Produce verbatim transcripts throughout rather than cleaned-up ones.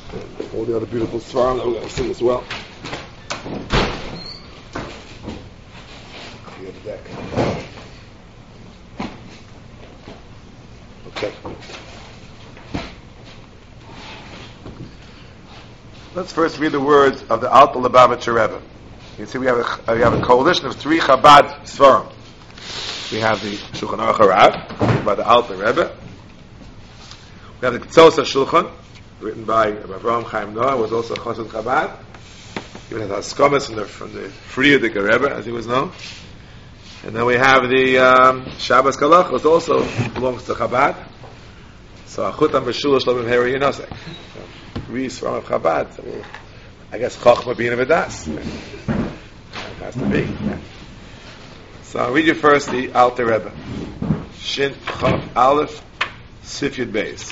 and all the other beautiful svarim that we're going to see as well. Clear the deck. Okay. Let's first read the words of the Alter Lubavitcher Rebbe. You can see we have a, we have a coalition of three Chabad Svarim. We have the Shulchan Aruch Harav, by the Alter Rebbe. We have the Ktsos HaShulchan, written by Avraham Chaim Noah, who was also a Chassid Chabad. He had Haskamas from the, from the Frierdiker Rebbe, as he was known. And then we have the um, Shabbos Kalach, which also belongs to Chabad. So Achutam B'Shul Shlomim Heri Yinosek. Three Svarim of Chabad. So we'll, I guess Chochma being a Vedas. It has to be. So I'll read you first the Alter Rebbe. Shin Chav Aleph Sif Yud Beis.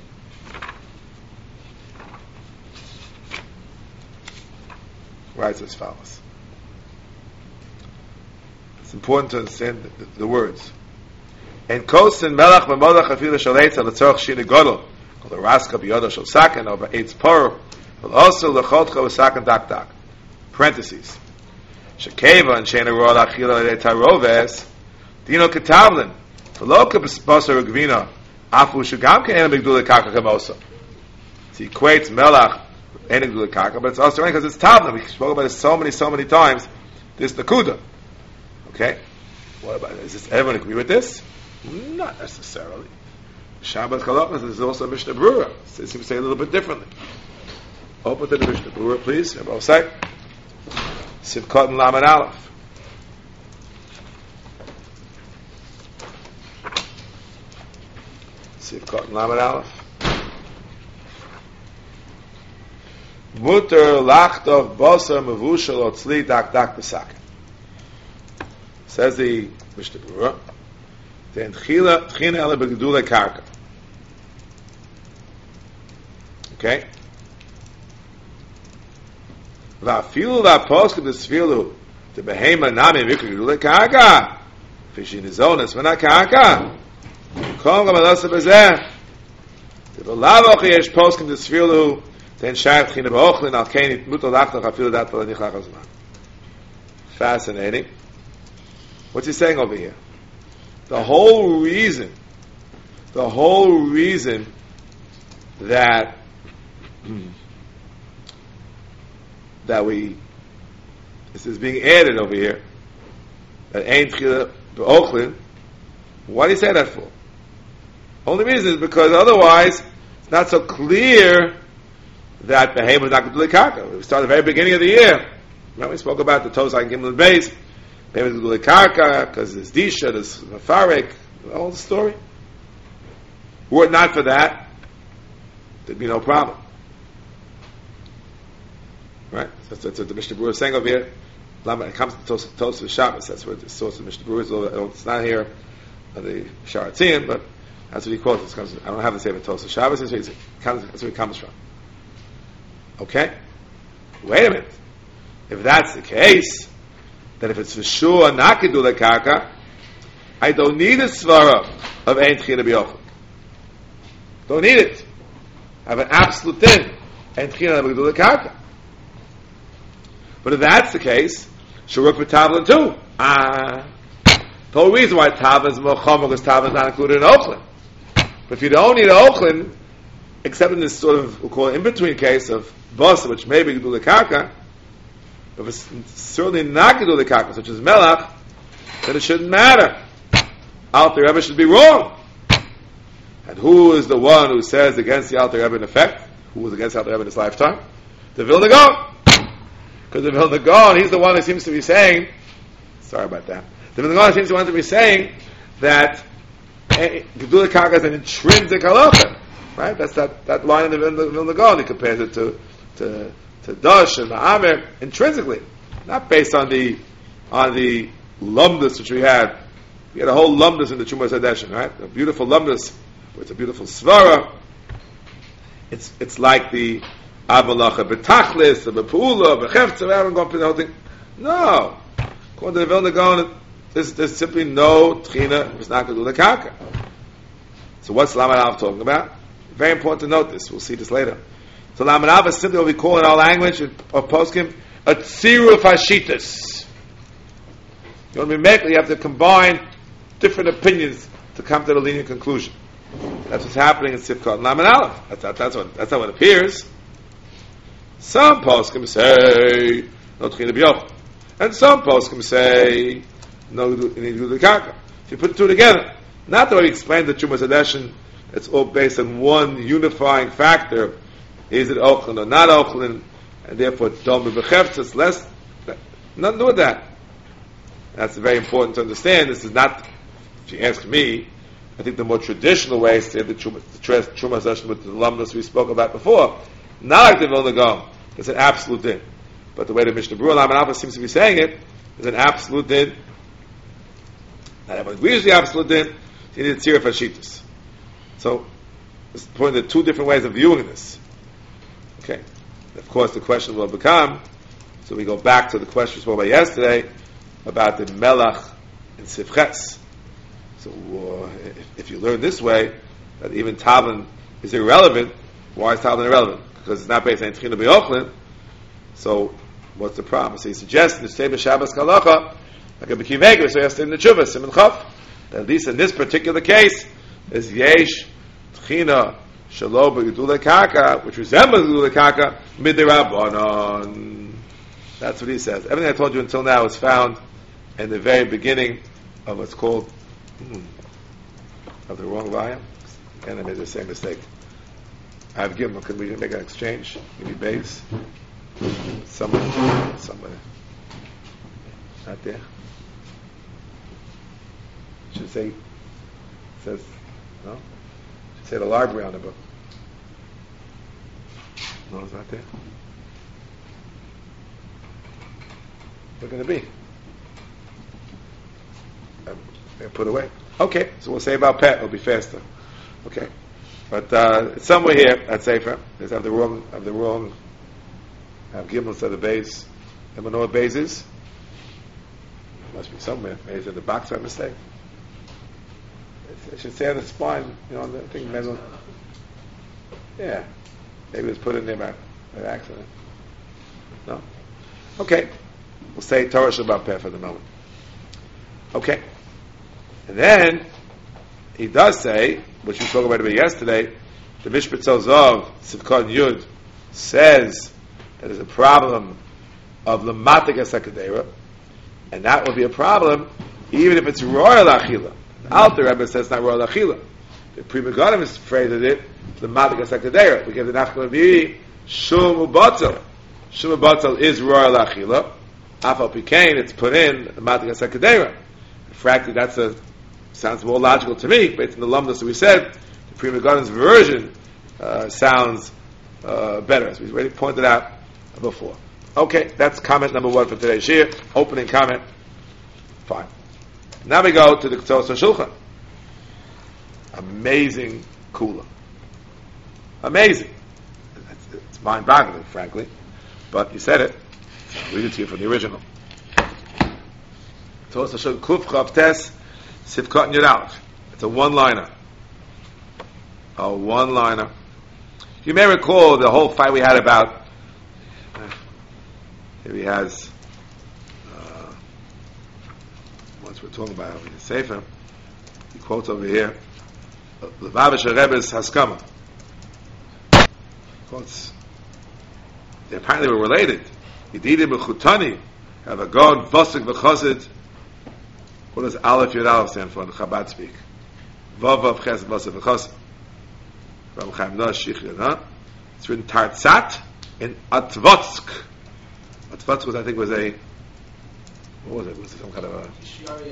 Writes as follows. It's important to understand the, the, the words. En kosin melach memodach afil shaletz al tzorch shina godol kol raska biyodo shel saken over eitz por but also lechotcha v'saken dak dak. Parentheses. Shekeva and shena rod achila le taroves dino ketavlin v'lo kebasar ugvina afu shugam ke'en b'gdula kaka kemosa. So he equates melach and b'gdula kaka, but it's also because it's tavlin. We spoke about it so many, so many times. This nakuda. Okay? What about it? Does this, everyone agree with this? Not necessarily. Shabbat Kalachas is also a Mishnah Berurah. So it seems to say a little bit differently. Open to the Mishnah Berurah, please. Everybody say. Sivkot and Lamed Aleph. Sivkot and Lamed Aleph. Muter lachtov basar mevushal otzli dak dak besaken. Says the Mishnah Berurah. Then Tchila Tchina ele begdule karka. Okay. Va'afilu la'poskim desfilu to behema nami vikri gedule karka. Fishin izonas v'na karka. Kol gamalasa bezeh. The v'lavoch yesh poskim desfilu then shayat Tchina ba'ochlin al kenit mutal lachtoch afilu dat v'lanichach azman. Fascinating. What's he saying over here? The whole reason, the whole reason that that we this is being added over here, that ain't tchila b'ochlin. Why do you say that for? Only reason is because otherwise it's not so clear that behem is not going to do the karka. We started at the very beginning of the year. Remember we spoke about the Tosai and Gimel Beis. Maybe it's going to karka because there's disha, there's mafarek, all the story. Were it not for that, there'd be no problem. Right? So that's, that's what the Mishnah Berurah is saying over here. It comes to Tos Tosafos Shabbos. That's where the source of Mishnah Berurah is. It's not here on the Sharatzim, but that's what he quotes. It comes, I don't have to say the Tosafos Shabbos. That's where it comes from. Okay? Wait a minute. If that's the case, that if it's for sure not gedula karka, I don't need a svara of ein tchina b'yochel. Don't need it. I have an absolute thing. Ein tchina b'gedula karka. But if that's the case, shuruk v'tavlin too. Ah, the whole reason why tavlin is more chomer because tavlin is not included in ochlin. But if you don't need ochlin, except in this sort of we'll call it in between case of basa, which may be gedula karka. If it's certainly not gedula karka, such as melach, then it shouldn't matter. Alter Rebbe should be wrong. And who is the one who says against the Alter Rebbe in effect? Who was against the Alter Rebbe in his lifetime? The Vilna Gaon. Because the Vilna Gaon, he's the one who seems to be saying, sorry about that, the Vilna Gaon seems to want to be saying that gedula karka is an intrinsic halacha. Right? That's that, that line in the Vilna, Vilna Gaon. He compares it to to to Dash and Ma'amer intrinsically, not based on the on the lumdus which we had. We had a whole lumdus in the Chumash Hadeshin, right? A beautiful lumdus, it's a beautiful svara. It's it's like the Avalacha B'Tachlis, the B'Pula, B'Chefetz. We haven't gone through the whole thing. No, according to the Vilna Gaon, there's, there's simply no tchina. It's not going to do the karka. So what's Lamed Aleph talking about? Very important to note this. We'll see this later. So Lamed Aleph is simply what we call in our language of poskim a tziruf hashitas. You want to be make, you have to combine different opinions to come to the linear conclusion. That's what's happening in Sifkot and Lamed Aleph. That's, that, that's what that's how it appears. Some poskim say no tchina b'yochel, and some poskim say no you need to do the karka. If you put the two together, not the way we explained the Chumas Hadeshin, it's all based on one unifying factor. Is it ochlin or not ochlin, and therefore dom b'chefetz. It's less, nothing to do with that. That's very important to understand. This is not, if you ask me, I think the more traditional way is to say the Chumas Hadeshin with the alumnus we spoke about before. Not like the Vilna Gaon. It's an absolute din. But the way the Mishnah Berurah Lamed Aleph seems to be saying it is an absolute din. Not everyone agrees with the absolute din. You need a tziruf hashitas. So, this is pointing to two different ways of viewing this. Okay. Of course, the question will become, so we go back to the question we spoke about yesterday, about the melach and sifches. So, uh, if, if you learn this way, that even Tavlin is irrelevant, why is Tavlin irrelevant? Because it's not based on Tchina B'Yochlin. So, what's the problem? So he suggests in the Seba Shabbos Kalacha, like a B'Kiv Eger, so he has to in the Tshuva, Simon Chav, that at least in this particular case, is Yesh Tchina Shalo B'Gedulei Karka, which resembles Gedulei Karka, Midirabbanon. That's what he says. Everything I told you until now is found in the very beginning of what's called hmm, of the wrong volume. Again, I made the same mistake. I have given. Can we make an exchange? Give me base. Somebody, somebody. Not there. Should say. It says no. Should say the library on the book. No, it's not there. What's it going to be? I'm going to put away. Okay, so we'll say about Pet. It'll be faster. Okay. But uh, it's somewhere here at Sefer. They have the wrong, have the wrong. I have Gimel instead of Beis. Anyone know what Beis is? It must be somewhere. Maybe it's in the box by mistake. It should say on the spine, you know, on the thing. Maybe, yeah, maybe it was put in there by, by accident. No. Okay, we'll say Torah Shabbat Peh for the moment. Okay, and then he does say, which we spoke about a bit yesterday, the Mishpat Zov, Sivkot Yud, says that there's a problem of Lamatik HaSekadera, and that will be a problem even if it's Royal Achila. The Alter Rebbe says it's not Royal Achila. The Pri Megadim is phrased it, Lamatik HaSekadera. We give the Nachman Avi'i, Shum Ubatzal. Shum Ubatzal is Royal Achila. Afal Pikain, it's put in Lamatik HaSekadera. Frankly, that's a sounds more logical to me, based on the alumnus that we said. The Pri Megadim's version uh, sounds uh, better, as we already pointed out before. Okay, that's comment number one for today's shir. Opening comment. Fine. Now we go to the Ketzos HaShulchan. Amazing kula. Amazing. It's, it's mind-boggling, frankly. But you said it. I'll read it to you from the original. Ketzos HaShulchan Kuf Chav Tes Sifkot and Yud Aleph. It's a one-liner. A one-liner. You may recall the whole fight we had about. Uh, here he has. Uh, once we're talking about having a sefer, he quotes over here. Lubavitcher Rebbe's Haskama. Quotes. They apparently were related. Yedidim B'chutani have a God Vosik V'chazid. What does Aleph Yud Aleph stand for in Chabad speak? Vav Vav Ches Vosik V'chazid. Rabbi Chaim Noach Shich Yonah. It's written Tartzat in Atvotsk. Atvotsk, I think, was a. What was it? Was it some kind of a.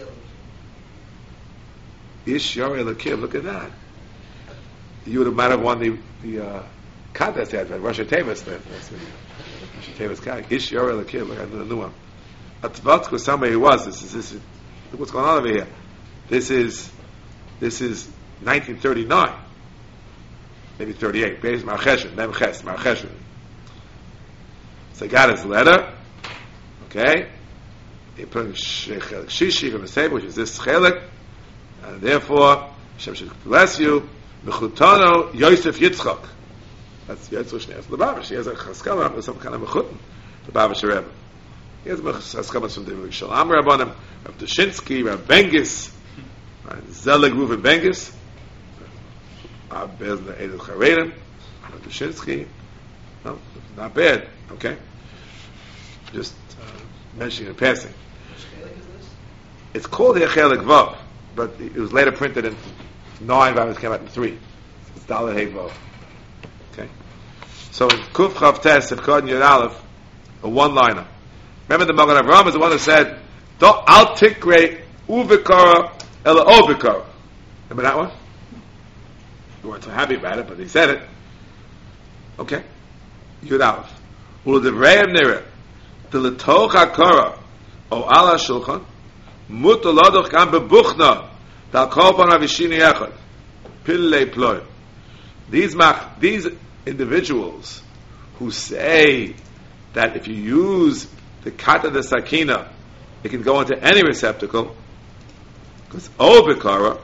Ish Yari Elakiv. Look at that. You would have might have won the the uh, contest they had for Rosh Tevis. Rosh Tevis guy. Ish Yari Elakiv. Look at the new one. Atvotsk was somebody who was. This is this is. Look what's going on over here. This is this is nineteen thirty-nine. Maybe thirty-eight. Beis Marcheshen, Mem Ches, Marcheshen. So he got his letter. Okay? He put in Shishi from the Sefer, which is this Chelik. And therefore, Hashem should bless you. Mechutano Yosef Yitzchak. That's Yetzel Shneas Lubavitch. He has a chaskama with some kind of mechutin. Lubavitch Rebbe. He has chaskamas from the Shalom Rabbanim, Rav Dushinsky, Rav Bengis, Zelig Reuven Bengis, Rav Bezna Edel Charedim, Rav Dushinsky. No, not bad. Okay, just uh, mentioning in passing. It's called the Chelik Vav, but it was later printed in nine. Vav came out in three. It's Dalet Hey Vav. Okay, so in Kuf Chav Tes of Kod Yud Aleph, a one-liner. Remember the Magen Avraham is the one that said, "Don't Al Tikre Uvikara Ela Ovikara." Remember that one? You weren't so happy about it, but he said it. Okay. Yud Aleph. Ulu Devreim Nira the Letoch HaKara O Ala Shulchan Mutu Lodoch Gam Bebuchna Dal Kolpan Avishini Echad Pillei Ploy. These mach, these individuals who say that if you use the kata de sakina, it can go into any receptacle, because obikara,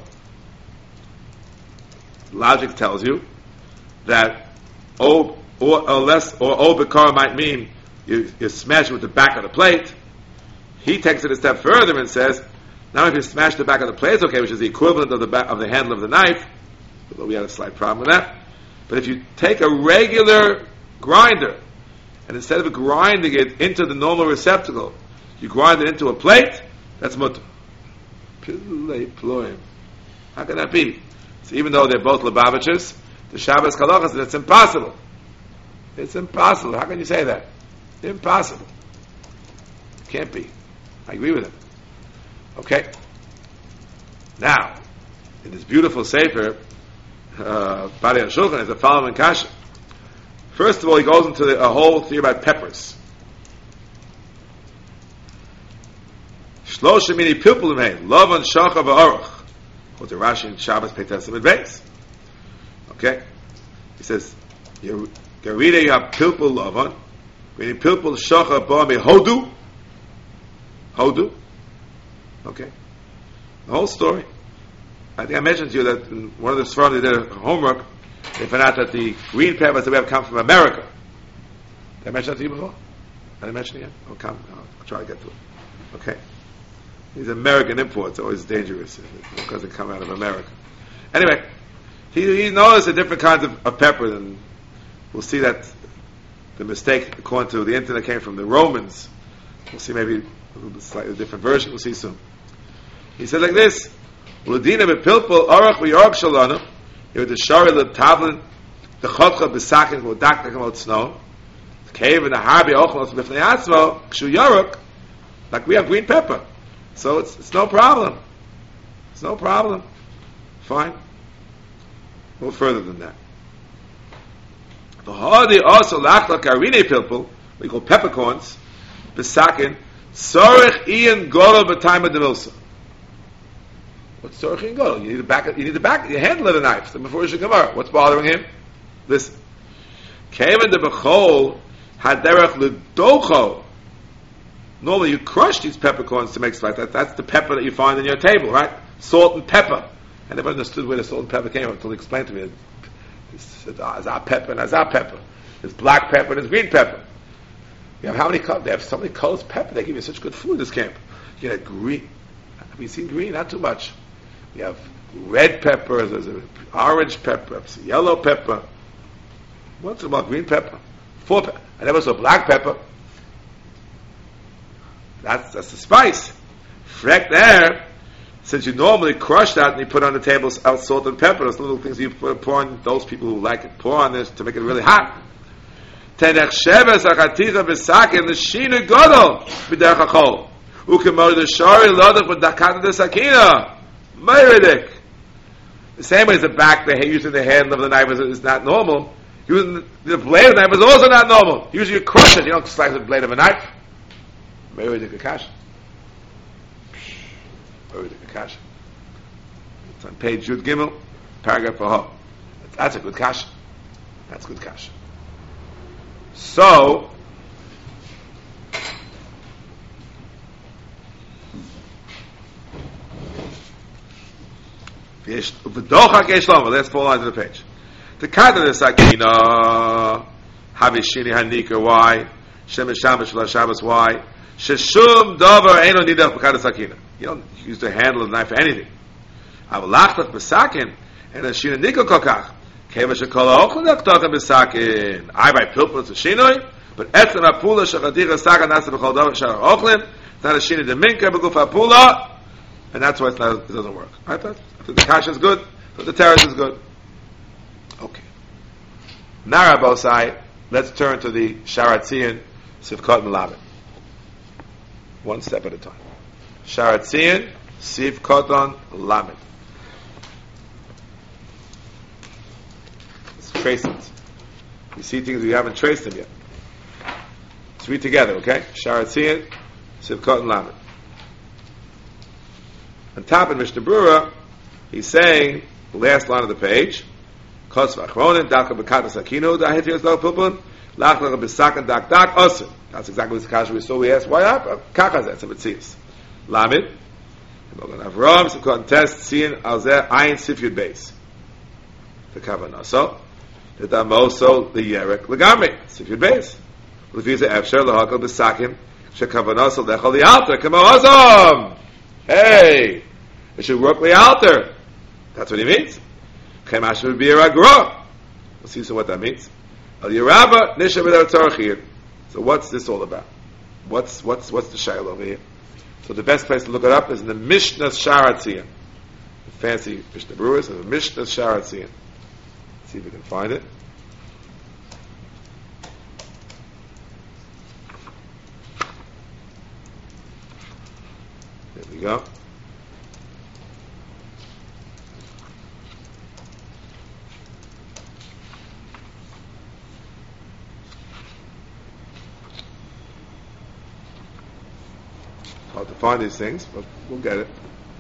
logic tells you that o or, or less or obikara might mean you, you smash it with the back of the plate. He takes it a step further and says, now if you smash the back of the plate, it's okay, which is the equivalent of the back of the handle of the knife. Although we had a slight problem with that. But if you take a regular grinder and instead of grinding it into the normal receptacle, you grind it into a plate, that's mutter. Pillei ploim. How can that be? So even though they're both Lubavitchers, the Shabbos Halacha says it's impossible. It's impossible. How can you say that? Impossible. Can't be. I agree with him. Okay. Now, in this beautiful sefer, uh, Bari HaShulchan is the following kasha. First of all, he goes into the, a whole theory about peppers. Shlosha mini pilpulim hey, Lavan shacha v'aruch. Quote the Rashi in Shabbos Petesim Advance. Okay? He says, Garida you have pilpul Lavan, mini pilpul shacha ba'ami hodu. Hodu. Okay? The whole story. I think I mentioned to you that in one of the Sfarim they did a homework. They found out that the green peppers that we have come from America. Did I mention that to you before? Did I mention it yet? I'll, come, I'll, I'll try to get to it. Okay? These American imports are always dangerous because they come out of America. Anyway, he, he noticed the different kinds of, of pepper, and we'll see that the mistake, according to the internet, came from the Romans. We'll see maybe a little bit slightly different version. We'll see soon. He said like this: "Uladina bepilpul arach v'york shalana." With the shari the tavlin, the chodcha b'sakin v'odak nekamot snow, the cave and the harbi ochlos b'fnei atzmo kshu yaruk, like we have green pepper, so it's it's no problem. It's no problem. Fine. A little further than that. The hardi also lachla karine pilpul, we call peppercorns, b'sakin sorich ian goro b'tayma demilsa. What's Tzorich and Godel? You need the back. You need the back. You handle of the knife. So before you should come out, what's bothering him? Listen. Kevin the Bechol haderech ledocho. Normally, you crush these peppercorns to make slice. That, that's the pepper that you find on your table, right? Salt and pepper. I never understood where the salt and pepper came from until he explained to me. It's azar pepper and azar pepper. There's black pepper and there's green pepper. You have how many colors? They have so many colors of pepper. They give you such good food in this camp. You get green. Have you seen green? Not too much. You have red pepper, there's an orange pepper, there's yellow pepper. What's about green pepper? Four pe- I never saw black pepper. That's that's the spice. Freck there, since you normally crush that and you put on the table salt and pepper, those little things you put, pour on, those people who like it, pour on this to make it really hot. Tenech sheves achaticha b'sakin l'shina godol b'derech hachol. Ukemor the shari lodach v'dakata de sakina. Mayridik. The same way as the back, the using the handle of the knife is, is not normal. Using the, the blade of the knife is also not normal. Usually you crush it, you don't slice the blade of a knife. Mayridik akash. Mayridik akash. It's on page Yud Gimel, paragraph Vaho. That's a good kash. That's good kash. So, let's fall onto the page. The Kada the Sakina, Havishini Hanika, why? Shem Shabbos Shla Shabbos, why? Sheshum Dover Eino Nidach B'Kada Sakina. You don't use the handle of the knife for anything. Avalachtach B'Sakin, and a Shina Nikol Kokach. Keva Shekol Ochel Nachtach B'Sakin. I by Pilpul to Shinoi, but Etzem Apula Shechadira Sakan Nasa B'Chol Dover Shar Ochlim. It's not a Shina Deminka B'Guf Apula, and that's why it's not, it doesn't work. I thought, I think the Kasha is good, but the Teretz is good. Okay. Now, Rabosai, let's turn to the Sharatzian Sivkot Melamed. One step at a time. Sharatzian Sivkot Lamed. Let's trace it. We see things we haven't traced them yet. Let's read together, okay? Sharatzian Sivkot Lamed. On top of Mishnah Brura, he's saying the last line of the page. Kos v'achronin, daka b'kat v'sakino, da'ahit yoslo pupun, lach lach b'sakan dak dak osim. That's exactly what the kasha we saw. We asked, why up? Kakazet, so it seems. Lamed. We're going to have Ram, so contest, seeing alzeh, ayin sifyud base. The kavanaso. The damoso, the yerek, legami, sifyud base. Lefiza efsher, lehakal b'sakim, shekavanaso, lechol the altar, kamo ozom. Hey! It should work the altar. That's what he means. Chemash would be a ragra. We'll see so what that means. Al Yeraba Nisha B'Dar Tzarchir. So what's this all about? What's what's what's the shail over here? So the best place to look it up is in the Mishnah Sharatzian. The fancy Mishnah Brewers and the Mishnah Sharatzian. See if we can find it. There we go. Hard to find these things, but we'll get it.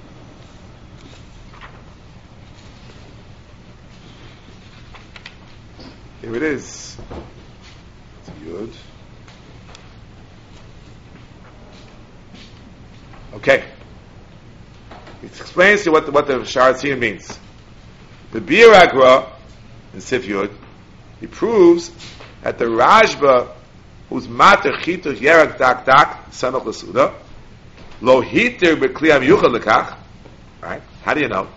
Here it is. It's good. Okay. It explains to you what the, what the Sharatzian means. The Bir Agra in Sif Yud, he proves that the Rashba, who's Mater Chituch Yerak Dak Dak Samach L'Suda, Lo Hiter B'Kli HaMiyuchad L'Kach, right? How do you know?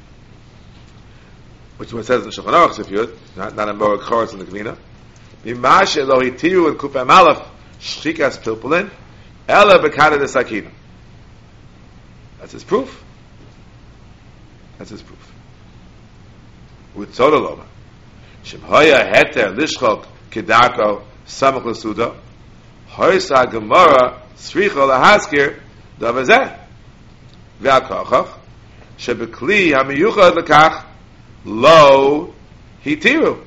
Which one says in Shulchan Aruch Sif Yud, not, not in Morag Choros in the Gemina. Mimashe Lo Hitiru in Kufay Malach Shchikas Pilpulin, Ela B'Kada D'Sakina. That's his proof. That's his proof. With Tzodoloma. Shemhoya Heter Lishchok Kedako Samach L'Suda, Hoysa Gemara Sricha L'Haskir Davazeh. Ve'akochach Shebekli HaMiyuchad L'Kach Lo Hitiru.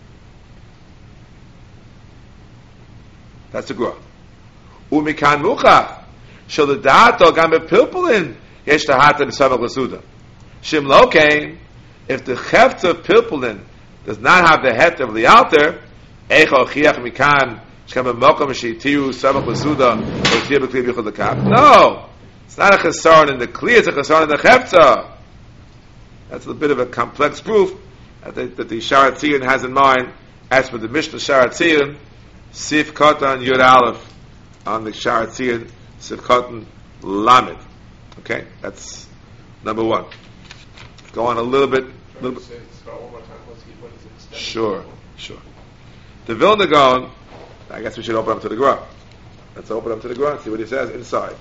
That's the Gra. Umikan Muchach Shel Dato Gam Bepilpulin Yesh Tahata B'Samach L'Suda. Shim Lo came, if the Chefta of Pilpulin does not have the het of the altar, Eicho Chiach Mikan Shkam B'Mokom Shetiru Samach L'Suda Or Tir B'Kli B'Yichud L'Kach. No! It's not a chesaron in the Kli, it's a chesaron in the Chefta. That's a bit of a complex proof that the, that the Sharatzian has in mind, as for the Mishnah Sharatzian, Sif Kotan Yud Aleph, on the Sharatzian, Sif Kotan Lamed. Okay? That's number one. Go on a little bit. Little bit. Sure, sure. The Vilna Gaon, I guess we should open up to the Gra. Let's open up to the Gra and see what he says inside.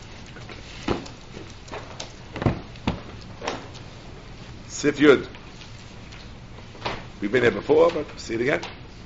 Sif Yud. We've been here before, but see it again.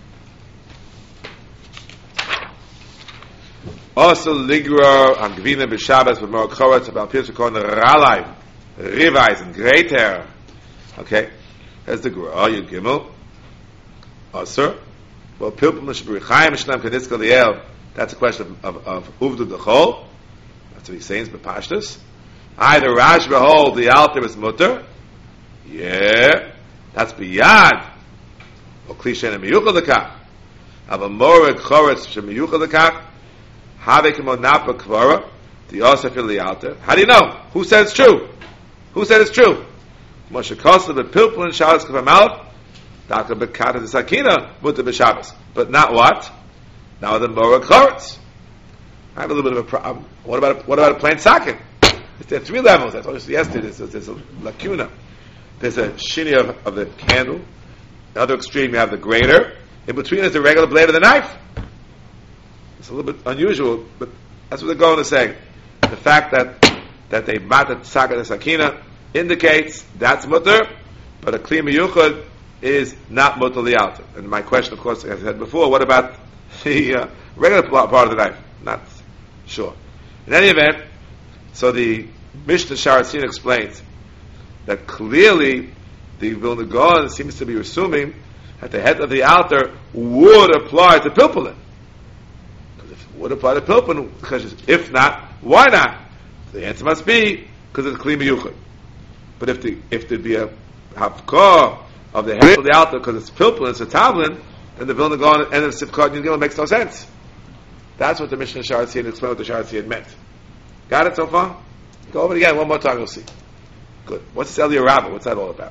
Also, Ligra on Gvina B'Shabbos with Morag Choretz about Pirsa Korn Ralai, Rivais and Great Hair. Okay, there's the Gra. Oh, Yud Gimel. Also, well, Pilpul Mishburi Chaim Mishnam Kanitzka Liel. That's a question of of Uvdu Dechol. That's what he's saying. B'Pashtus. Either Rash behold the altar is mutter. Yeah, that's biyad. Or Klishen and Miyuchad L'Kach. Have a Morag Choretz Shemiyuchad L'Kach. Have Napa Kvara, the Yosef in the altar. How do you know? Who said it's true? Who said it's true? Moshe Kosta, the Pilpul and Shalas Kafam Aleph, Daka bekata the sakina muta b'Shabbos. But not what? Now the morag charetz. I have a little bit of a problem. What about a, what about a plain socket? There are three levels. I told you yesterday. There's, there's a lacuna. There's a shini of, of the candle. The other extreme, you have the grater. In between is the regular blade of the knife. It's a little bit unusual, but that's what they're going to say. The fact that that they matat sakat sakina indicates that's mutter, but a kli miyuchad is not mutter lialta. And my question, of course, as I said before, what about the uh, regular part of the knife? Not sure. In any event, so the Mishnah Sharatzin explains that clearly the Vilna Gaon seems to be assuming that the head of the altar would apply to pilpulin. Because if it would apply to pilpulin, if not, why not? The answer must be because it's kli miyuchad. But if the if there'd be a hafkah of the head of the altar because it's pilpulin, it's a tavlin, then the Vilna Gaon and the Sivkot Yingil makes no sense. That's what the Mishnah Sharatzin explained what the Sharatzin meant. Got it so far? Go over it again one more time, you'll see. Good. What's this Eliyah Rabbah? What's that all about?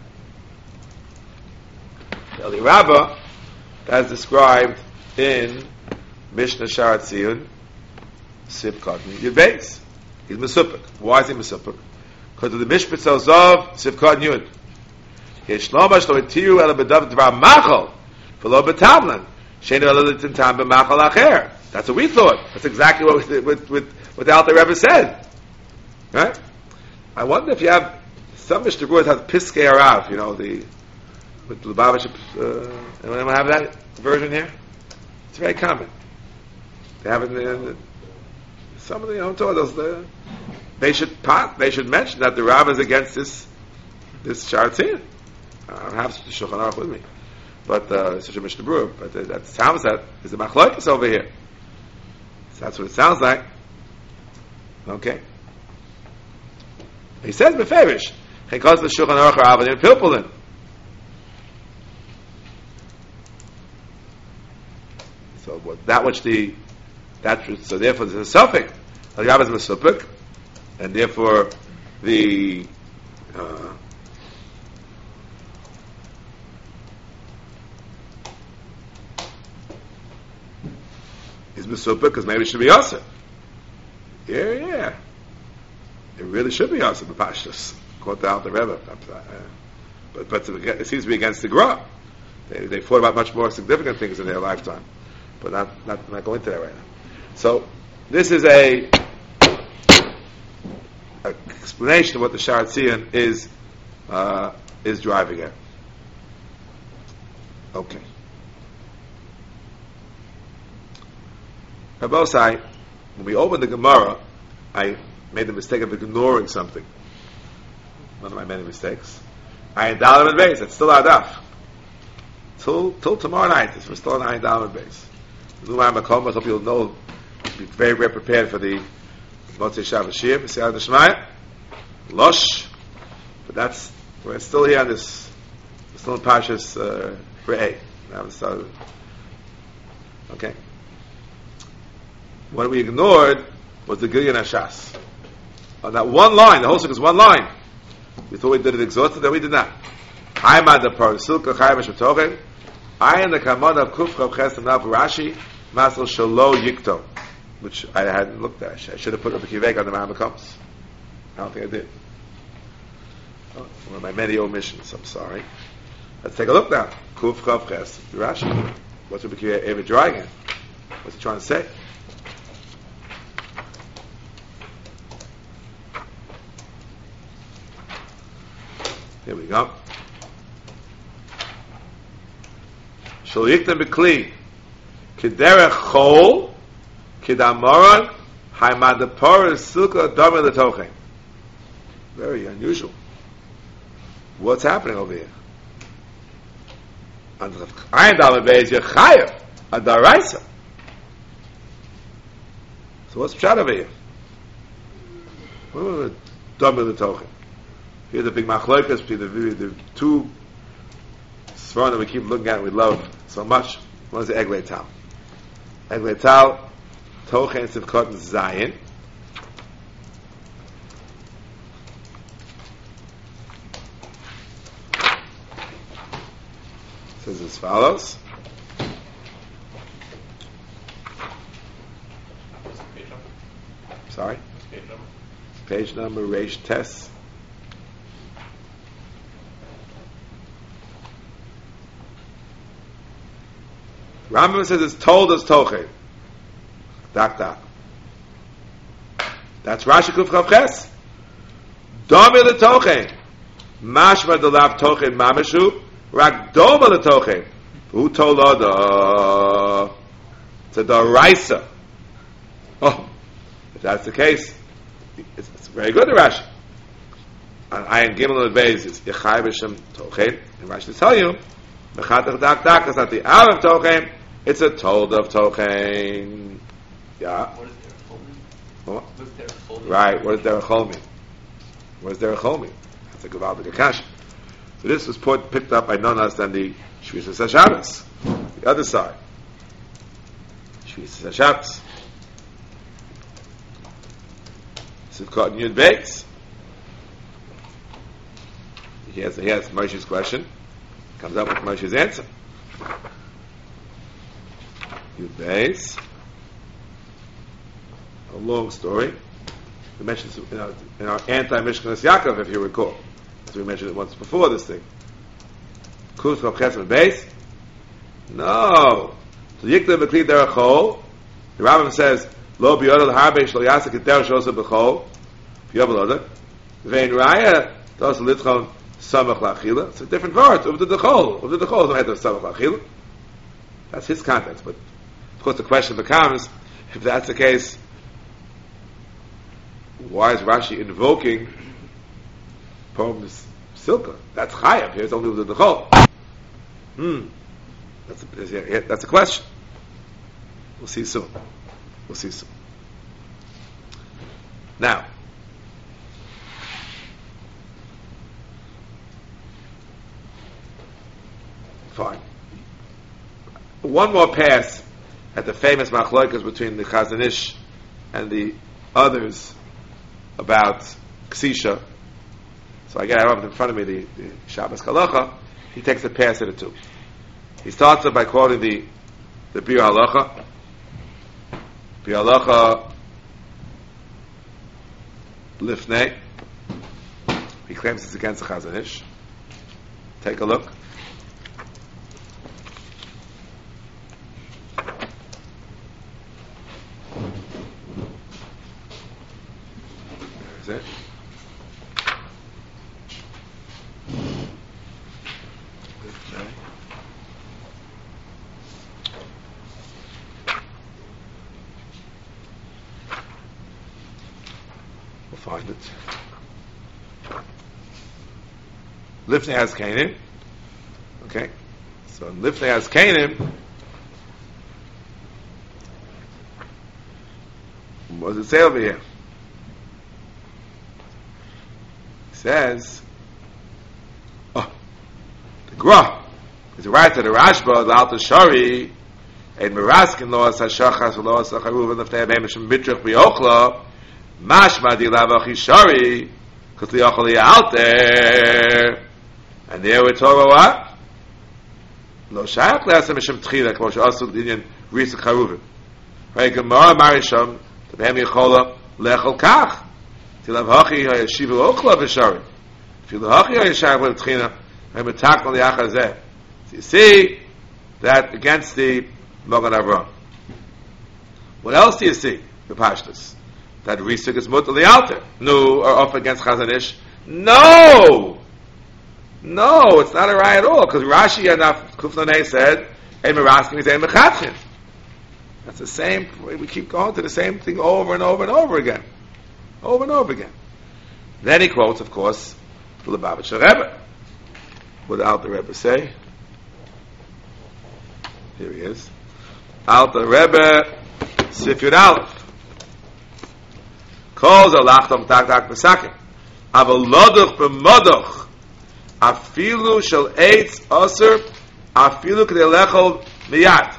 Eliyah Rabbah, as described in Mishnah Sharatzin, Sivkot Yud Beis. He's Mesupik. Why is he Mesupik? Because of the Mishpat Zov Sivkot Yud. Yeshlomash lo itiru ela bedav dvar machal v'lo betamlan sheinu ela l'tintam b'machal acher. That's what we thought. That's exactly what we, what, what, what the Alter Rebbe said. Right? I wonder if you have some Mishnah Berurah has Piskei Arav, you know, the with Lubavitch. Uh, anyone have that version here? It's very common. They have it in, in some of the, you know, those. The, they should pot. They should mention that the Rav is against this this Sharatzin. I don't have the Shulchan Aruch with me, but uh, it's such a Mishnah Berurah. But uh, that sounds that is the Machlokes over here. So that's what it sounds like. Okay. He says beferish. He calls the Shulchan Aruch Rav and Pilpulin. So what, that which the that which, so therefore there's a suffix. The Rav is Mesupik, and therefore the uh, is Mesupik because maybe it should be Yosef. Yeah, yeah. It really should be Yosef B'Pashtus. Quote out the Rebbe. But, but it seems to be against the Gra. They, they thought about much more significant things in their lifetime. But not, not, not going into that right now. So, this is a, a explanation of what the Sharatzin is, uh, is driving at. Okay. Rabosai, when we opened the Gemara, I made the mistake of ignoring something. One of my many mistakes. Ayin Dalet and Beis. It's still our daf. Till till tomorrow night, we're still on Ayin Dalet and Beis. Lumar Makom. I hope you'll know. Be very very prepared for the Motzei Shabbos Shir. B'Siyat Nishmaya. Losh. But that's we're still here on this. We're still in Parshas uh, Re'eh. Now we started. Okay. What we ignored was the Gilyon Hashas. On that one line, the whole thing is one line. We thought we did it exhausted, then we did not. I am the Parasilka Chayim Shetochen. I am the Kamad of Kufra Chesed Nav Rashi Masal Shalo Yikto, which I hadn't looked at. I should have put up the Kivek on the Mahamakamas. I don't think I did. Oh, one of my many omissions. I'm sorry. Let's take a look now. Kufra Chesed Rashi. What's the Kivek ever drawing in? What's he trying to say? Here we go. Shalikta B'Kli Kederech Chol Kidamoran Haimadapor Silka Dama Letochen. Very unusual. What's happening over here? And Ayin Dalet Beis Yechayev Adaraisa. So what's pshat over here? What Dama Letochen? Here's the big machlokes between the, the two svarim that we keep looking at and we love so much. One is the Eglei Tal. Eglei Tal, Tochen Sivkot Zayin. says as follows. Sorry? Page number? Page number, Reish Tes. Rambam says it's told as Toche. Dak dak. That's Rashi Kuf Chav Ches. Dome le Toche. Mashma de lav Toche Mamashu. Rak Dome le Toche. Who told Oda? It's a Daraisa. Oh, if that's the case, it's, it's very good, the Rashi. On Ayin Gimel and Beis, it's Yechai B'Shem Tochein. And Rashi to tell you, Mechatach Dak Dak is not the Av of Tochein, it's a Told of Tochein. Yeah. What is Derechol mean? What? What does Derechol mean? Right, what does Derechol mean? What does Derechol mean? That's a Gavaldik Akash. So this was put, picked up by none less than the Shvisas HaShabbos, the other side. Shvisas HaShabbos. This is called Yud Beis. He has, he has Moshe's question. Comes up with Moshe's answer. Yud Beis. A long story. We mentioned this in our, in our anti-Mishkanas Yaakov, if you recall. As we mentioned it once before this thing. Kuz Chav Ches and Beis. No. So Yikta B'Kli Derechol. The Rambam says, Lo biyodal harbe shlo yasek eter shosa b'chol. Biyodal vein raya dos litchon samach lachila. It's a different word. Of the dechol, of the dechol, no matter samach lachila. That's his context. But of course, the question becomes, if that's the case, why is Rashi invoking poems silka? That's chayav. Here's only with the dechol. Hmm. That's a, that's a question. We'll see soon. We'll see soon. Now, fine. One more pass at the famous machlokas between the Chazon Ish and the others about Ksisha. So I get I have in front of me the, the Shabbos Halacha. He takes a pass at it too. He starts it by quoting the the Bir Halacha. Bi'alacha lifnei. He claims it's against the Chazon Ish. Take a look. There's it. Lifnei. Find it. Lifnei has Canaan. Okay. So Lifnei has Canaan. What does it say over here? It says, oh, the Gra is right to the Rashba, the Alta Shari, and Meraskin Loas HaShachas, Loas HaCharuv, and Lifnei HaBeim Mitrich B'Yochla, Mashma di lavachishari, because the ochali out there, and there we're talking about what? Lo shayach le'asem mishem tchila, kmo she'asu l'dinyan risa charuvim. Right? Gemara marisham, the behem yichola lechol kach. Ti lavhachi ha'yeshivu ochla v'shari. If you lavhachi ha'yeshivu l'tchina, and metakal li'achazeh. So you see that against the Mogan Avram. What else do you see? The Pashtus. That Risuk is mutter alter. No, or up against Chazon Ish. No! No, it's not a right at all, because Rashi and Kuflanei said, Ein meraskim is ein mechatchin. That's the same, we keep going to the same thing over and over and over again. Over and over again. Then he quotes, of course, the Lubavitcher Rebbe. What did Alter Rebbe say? Here he is. Alter Rebbe, Sifyud Aleph. Calls a lachtom tak tak besakim. Aval loduch b'moduch. Afilu shel eitz aser. Afilu k'dei lechol miyad.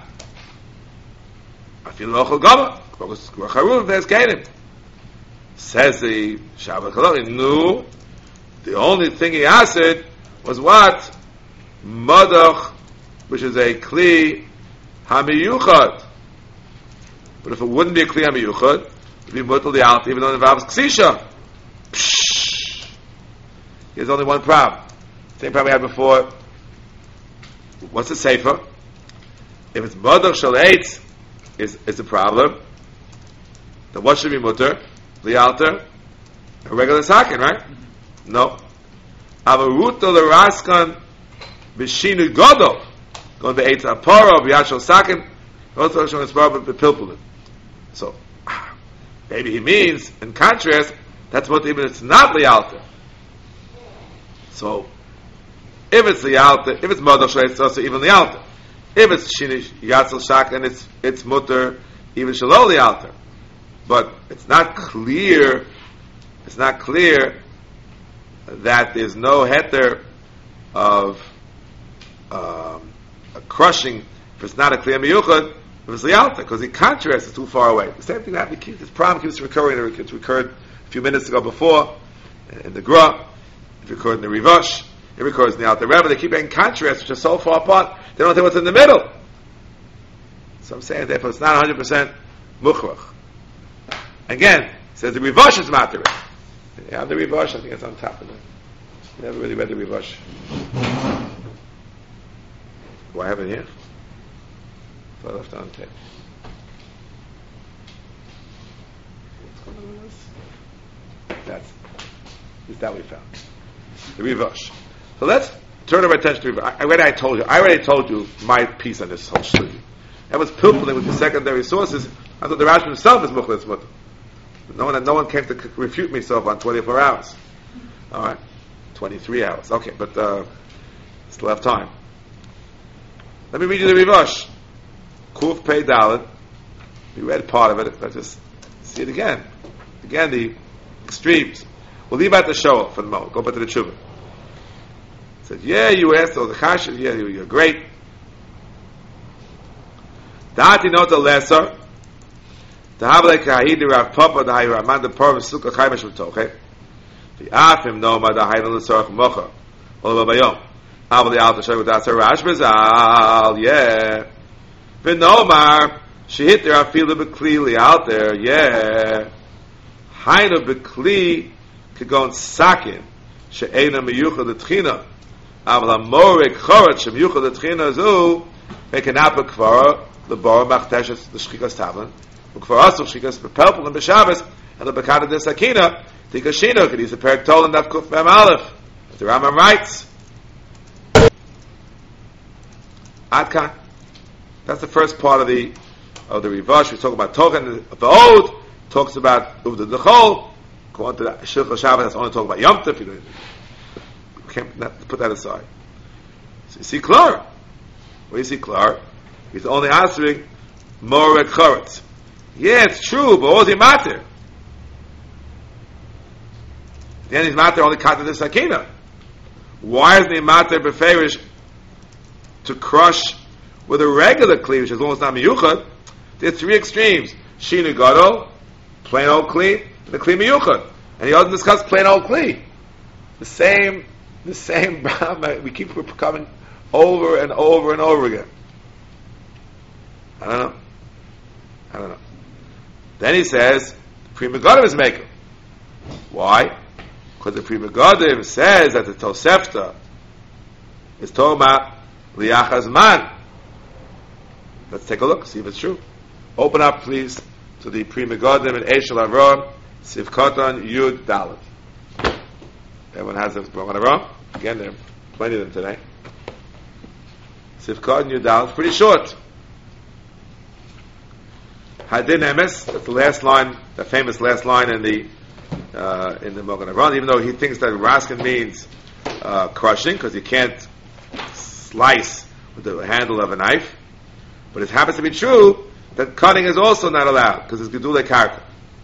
Afilu lechol gama. Because Charuv there's Kainim. Says the Shabbat Chalach. No. The only thing he asked was what? Moduch which is a kli hamiyuchad. But if it wouldn't be a kli hamiyuchad, it would be mutal the alta, even though it involves ksisha. Pshh. There's only one problem. Same problem we had before. What's the sefer? If it's madach shel eitz is is the problem, then what should be mutter? The altar, a regular sakin, right? No. Avaruto the raskan b'shinu gadol going to eitz apara b'yashal sakin also showing its problem b'pilpulim. So maybe he means, in contrast, that's what even it's not the altar. So if it's the altar, if it's madach shel eitz, also even the altar. If it's shinu yatzal sakin, it's it's mutter even shelo the altar. But it's not clear. It's not clear that there's no heter of um, a crushing if it's not a clear miyuchad, if it's the alta, because the contrast is too far away. The same thing that happens. This problem keeps recurring. It recurred a few minutes ago before in the Gra. It recurred in the Rivash. It recurs in the Alter Rebbe. They keep making contrasts which are so far apart. They don't think what's in the middle. So I'm saying, therefore, it's not one hundred percent mukhrach. Again, it says the Rivash is matter. You have the Rivash, I think it's on top of it. Never really read the Rivash. Do I have it here? I left it on tape. What's going on with this? That's, is that we found. The Rivash. So let's turn our attention to Rivash. I already I told you, I already told you my piece on this whole shlugi. I was pilpling with the secondary sources. I thought the Rashi himself is mukhlis mutter. No one, no one came to refute me so on twenty-four hours. All right, twenty-three hours. Okay, but uh, still have time. Let me read you the Rivash. Kuf Pei Dalet. We read part of it. Let's just see it again. Again, the extremes. We'll leave out the show for the moment. Go back to the Tshuva. It said, yeah, you asked all the chashiv. Yeah, you're great. Dati not a lesser. The Havle Kahidi Rav Papa the Hayra Man the Parv Sukkah Chaymash V'Toche the Afim Noma the Hayra L'Sorach Mocha Ol Bayom Avle the Alta Shai V'Das Harash Bezal yeah V'Nomar she hit there Afil B'Kli out there yeah Hayna B'Kli Kagon Sakin She'ena Meyucha L'Tchina Avle Amorik Chorat She'Meyucha L'Tchina Zu Mekanapa Kvara L'Bar Machteshes L'Shchikas Tavlin for us, she goes for Pelpel and B'Shabbos, and the Bekada de Sakina, Tikashino, could use a pair of Tol and Daf Kuf Mem Aleph. As the Rambam writes, Adkan. That's the first part of the of the Rivash. We talk about Tochen of the Ode, talks about Uvda Dechol, go on to the Shilcha Shabbos, that's only talking about Yom Tov. You can't not, put that aside. So you see Klar. What do you see Klar? He's only answering Morek Choretz. Yeah, it's true, but what was he matter? Then he's matter only cut to the sakina. Why isn't he matter beferish to crush with a regular kli, which as long as not miyuchad? There's three extremes: shinu gadol, plain old kli, and the kli miyuchad. And he doesn't discuss plain old kli. The same, the same. We keep coming over and over and over again. I don't know. I don't know. Then he says, Pri Megadim is maker. Why? Because the Pri Megadim says that the Tosefta is talking about Liachas Man. Let's take a look, see if it's true. Open up, please, to the Pri Megadim and Eshel Avram, Sivkoton Yud Dalet. Everyone has a one Avram? Again, there are plenty of them today. Sivkoton Yud Dalet, pretty short. Hadin Emes, that's the last line, the famous last line in the uh, in the Mogen Avram. Even though he thinks that Raskin means uh, crushing, because you can't slice with the handle of a knife, but it happens to be true that cutting is also not allowed because it's gedulei karka.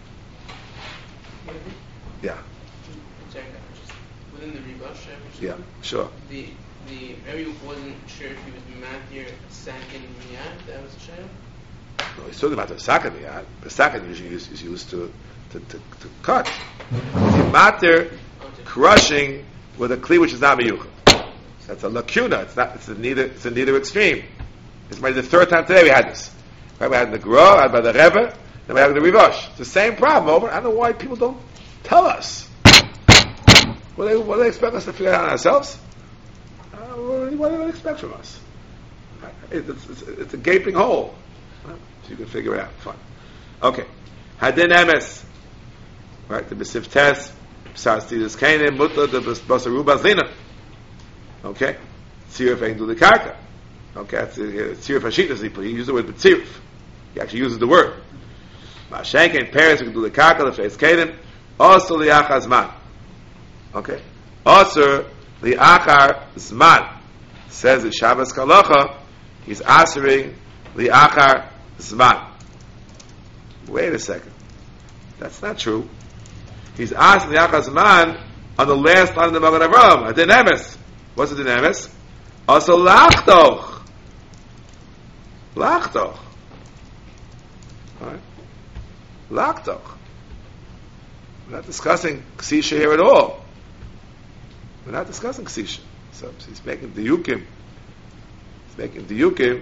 Yeah. Within the Rivash, yeah, sure. The the Rebbe wasn't sure if he was matir second miyad. That was the shayla. No, he's talking about the sakin. Yeah, the sakin usually is, is used to to, to, to cut. The matter crushing with a kli which is not miyuchad. That's a lacuna. It's not. It's a neither. It's a neither extreme. It's maybe the third time today we had this. Right? We had the Gra, had by the Rebbe, then we had the Rivosh. It's the same problem over. I don't know why people don't tell us. What do they, what do they expect us to figure out ourselves? Uh, what, do, what do they expect from us? It, it's, it's, it's a gaping hole. Well, so you can figure it out. Fine. Okay. Hadin Emes. Right? The Besif Tes. Psar Stidus Kainin. Mutta the Basaru Bazlina. Okay? Tzirif Ein Du the Karka. Okay? It's Tzirif Hashitas. He uses the word B'tzirif. He actually uses the word. Ma'ashenke in Paris. We can do the Karka. The Feis Kainin. Also Liachar Zman. Okay? Also Liachar Zman. Says that Shabbos Kalacha. He's answering Liachar Zman. Wait a second. That's not true. He's asking Liachar Zman on the last line of the Magen Avraham. Adin Emes. What's the Adin Emes? Also Lachtoch. Lachtoch. Alright? Lachtoch. We're not discussing Ksisha here at all. We're not discussing Ksisha. So he's making Diyukim. He's making Diyukim.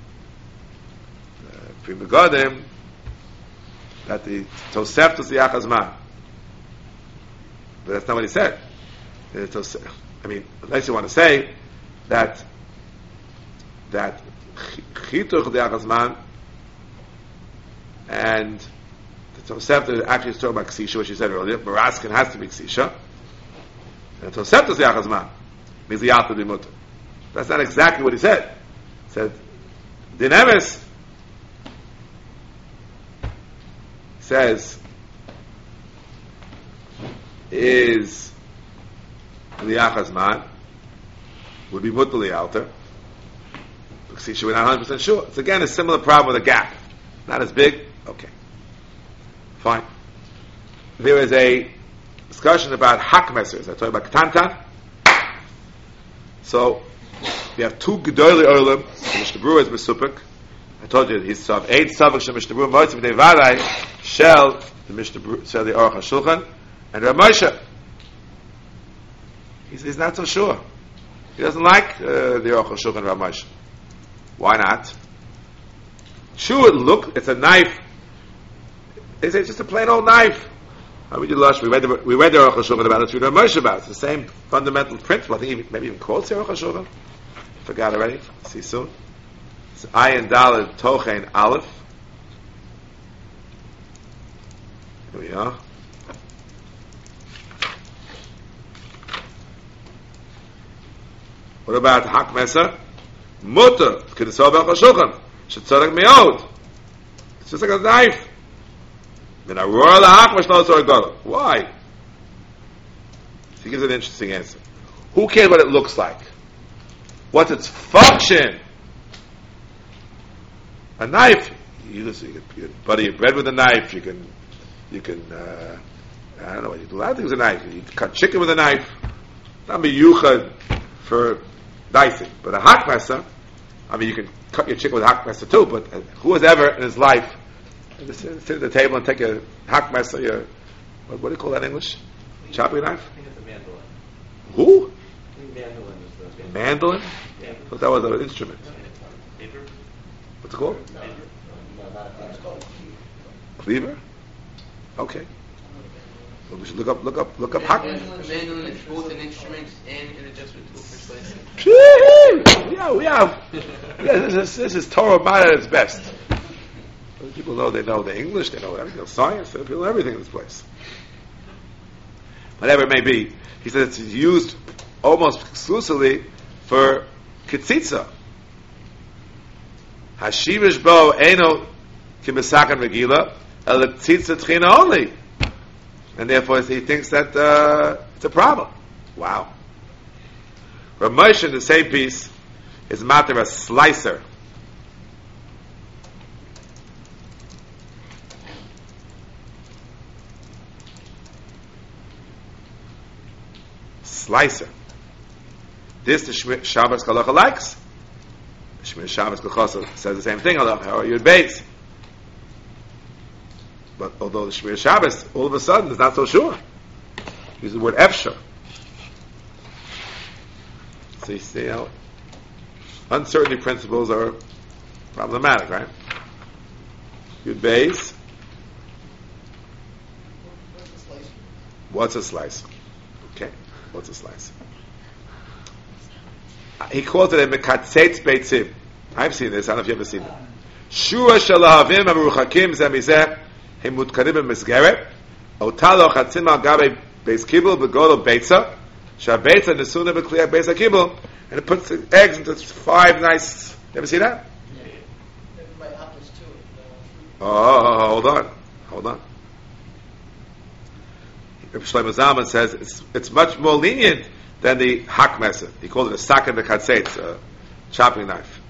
Pri Megadim. That the Tosefta is the Liachar Zman. But that's not what he said. I mean, unless you want to say that that Chituch Liachar Zman and the Tosefta actually is talking about Ksisha, which you said earlier. Maraskin has to be Ksisha. And the Tosefta is Liachar Zman. Means the Yalta B'Mutter. That's not exactly what he said. He said, Din Emes says is Liachar Zman would be Mutter Lialter. Because we're not one hundred percent sure. It's again a similar problem with a gap. Not as big. Okay. Fine. There is a discussion about Hakmesers. I told you about Ketantan. So, we have two Gedolei Olam. Mishnah Berurah is Mesupik. I told you he's of eight Savak Shel Mishnah Berurah Moitz V'nei Vaday Shel the Mishnah Berurah Shel the Aruch HaShulchan and Rav Moshe. He's, he's not so sure. He doesn't like uh, the Aruch HaShulchan and Rav Moshe. Why not? Sure, look, it's a knife. They say it's just a plain old knife. How would you lush? We read the we read the Aruch HaShulchan about it. We read Moshe about it. It's the same fundamental principle. I think even, maybe even quotes the Aruch HaShulchan. Forgot already. See soon. It's Ayin Daled Tochein Aleph. Here we are. What about Hakmesser? Mutter. K'nisov Aruch HaShulchan. Shetzorek Meod. It's just like a knife. Why? He gives an interesting answer. Who cares what it looks like? What's its function? A knife. You, just, you, can, you can butter your bread with a knife. You can, you can. Uh, I don't know what you do. A lot of things with a knife. You can cut chicken with a knife. Not be yuchad for dicing, but a hakmesser. I mean, you can cut your chicken with a hakmesser too. But who has ever in his life just sit at the table and take a hakmesser, your what, what do you call that in English? Chopping knife? I think it's a mandolin. Who? I think mandolin is the Mandolin? Yeah. I thought that was an instrument. Paper? What's it called? Cleaver? Okay. Well, we should look up, look up, look up hakmesser. Mandolin is both an instrument and an adjustment tool for slicing. Yeah, we have. Yeah, this is this is Torah Ma'at at its best. People know they know the English, they know everything, science, they know everything in this place. Whatever it may be, he says it's used almost exclusively for kitzitza. Hashivish bo eno kimesakan regila el kitzitza tchina only, and therefore he thinks that uh, it's a problem. Wow. Rav Moshe in the same piece is matter a slicer. Slicer. This the Shmi- Shabbos Kalacha likes. Shmir Shabbos Kalacha says the same thing. How are you at base? But although the Shmir Shabbos all of a sudden is not so sure, uses the word Efsha. So you see, you know, uncertainty principles are problematic, right? Good base. What's a slice? Okay, what's a slice? He calls it a mekatzetz beitzim. I've seen this. I don't know if you've ever seen it. Shua shalahavim amuruchakim zemizeh hemutkadim b'mesgeret otalo chatzim al gabe beis kibul begolo beitza shabeitza nesuna b'kliyah beis kibul, and it puts the eggs into five nice. You ever see that? Yeah. Everybody apples too. Oh, hold on, hold on. Shlomo Zalman says it's, it's much more lenient than the hakmesser. He called it a sakin b'chatzetz, a chopping knife.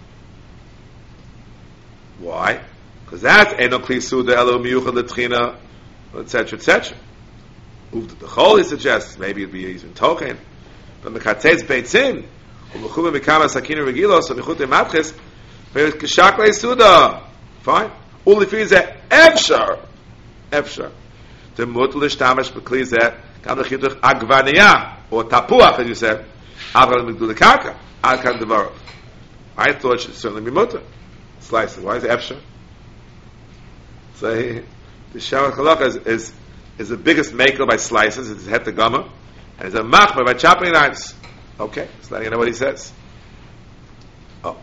Why? Because that's eno kli suda elo miyuchad l'tchina, et cetera, et cetera. Uved the chol, he suggests, maybe it'd be even tochen. But mekatzetz beitzim, u'mechuba mikama sakina regilos, u'mechute matches, v'kishak le'suda. Fine. U'lifi zeh efshar. Efshar. The mutal ishtamash b'kli zeh, kam l'chiduch agvaniya, or tapuach, as you said, aval m'gdul karka, ad kan devarov. I thought it should certainly be mutter. Slice it. Why is it efshar? So he, the Shavach Halacha is, is is the biggest maker by slices. It's het the gama, and it's a machmer by chopping knives. Okay, so now you know what he says. Oh,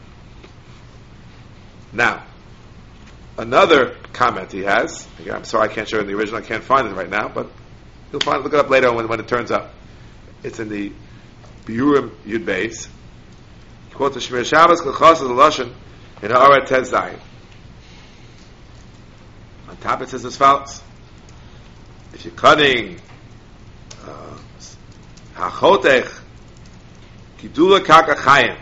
now another comment he has. Again, I'm sorry I can't show you in the original. I can't find it right now, but you'll find it. Look it up later when when it turns up. It's in the Biurim Yud Beis. Quote the Shmir Shabbos Kachos of the Lashon in Ha'ara Tez Zayin. On top it says as follows: if you're cutting hachotech gidula karka chayim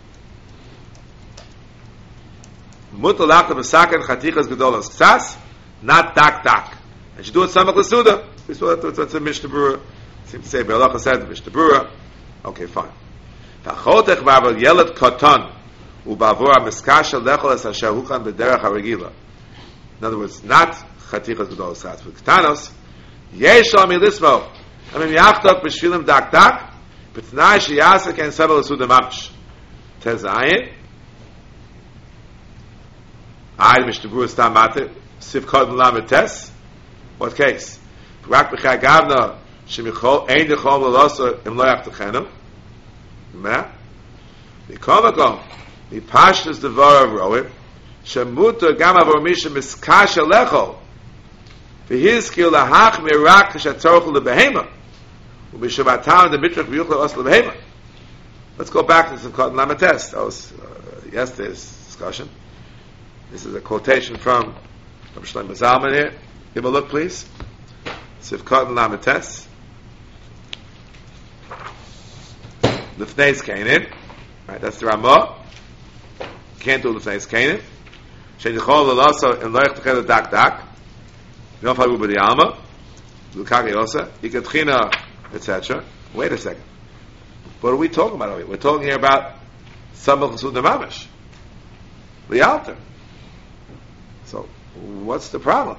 mutar lach lebesaken chatichas gedolos ksas, not dak dak, and you do it samach lesuda. We saw that that's a Mishnah Berurah. Seems to say Be'alacha said Mishnah Berurah. Okay, fine. Hachotech v'aval yelet katan ubavur hamiskasha lechol es asher hukan b'derech harigila. In other words, not chatichas gedolos ksas, but ktanos yesh al milismo. I mean, yachtok b'shvilim dak dak, b'tnai sheyasa ken sebel lesuda mamish. Tezayin. I Mishnah Berurah stam mate sif kod lamed tes. What case? Rak b'chai gavna shemichol ein dechol l'loso im lo yachtachenu. Remember? V'komakom v'pashtus devar of roim shemuta gam avor misha miskasha lechol v'hizkir lahach mirak shatzorchu lebehema u'b'shabatam demitrach v'yuchla os lebehema. Let's go back to the Sivkot and Lamates. That was uh, yesterday's discussion. This is a quotation from from Shlomo Zalman here. Give a look, please. Sivkot and Lamates. Lefneis Kainin. Right, that's the Ramah. Can't do Lefneis Kainin. Sheinichol l'lasa in loich teched dak dak. Yom fagu b'di alma. Lukagi osa. Yikatchina, et cetera. Wait a second. What are we talking about over here? We're talking here about Samach L'Suda Mamish. The altar. So, what's the problem?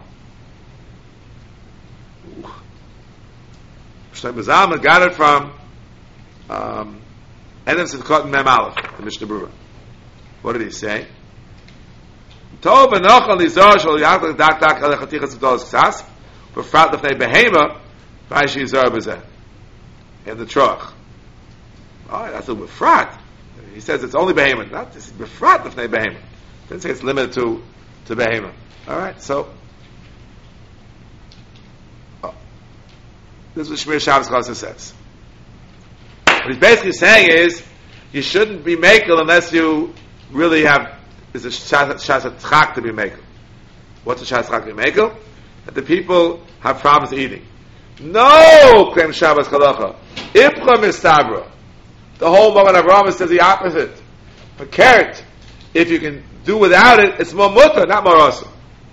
Shlomo Zalman got it from um, Enem Sivkot Mem Aleph, the Mishnah Berurah. What did he say? Tov v'nochal nizor shal yachtak dak dak al chatichas v'dolos ksas b'frat l'fnei behema v'ayshi yizor b'zeh in the troch. Oh, that's a b'frat. He says it's only behema, not this b'frat l'fnei behema. Didn't say it's limited to to behema. All right, so oh, this is what Shmir Shabbos Chassid says. What he's basically saying is you shouldn't be makel unless you really have is a shas to be makel. What's a shas to be makel? That the people have problems eating. No, claims Shabbos Chalacha. Ipcha mistabra. The whole moment of Rambam says the opposite. For carrot, if you can do without it, it's more mutter, not more asa.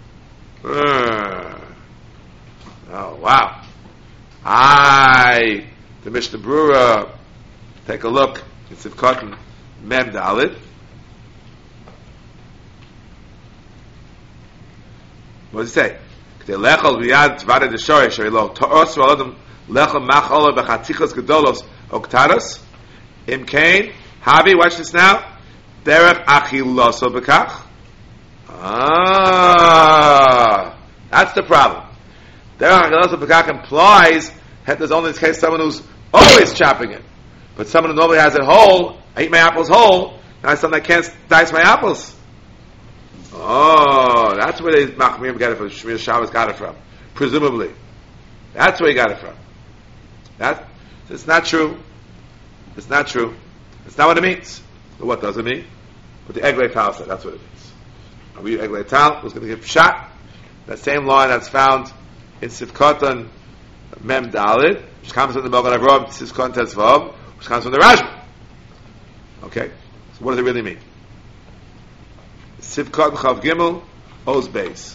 Uh, oh, wow. I, the Mishnah Berurah, take a look. It's in Cotton Mem Dalit. What does it say? Lechol v'yad tvare d'shoresh, lo ta'os v'alodem lechol machol b'chatichos gedolos oktaros Im kain, Havi, watch this now. Derech achiloso bekach. Ah, that's the problem. Derech achiloso bekach implies that there's only in this case someone who's always chopping it. But someone who normally has it whole, I eat my apples whole, now someone that can't dice my apples. Oh, that's where they Machmir got it from. Shmir Shabbos got it from, presumably. That's where he got it from. That it's not true. It's not true. It's not what it means. But what does it mean? What the Eglei Tal said. That's what it means. I'll read Eglei Tal. Who's going to give shot? That same line that's found in Sivkotan Mem Dalid, which comes from the Mogan Avram Sivkotan Tezvav, which comes from the Rashba. Okay. So what does it really mean? Sivkot Chav Gimel, Oz Beis.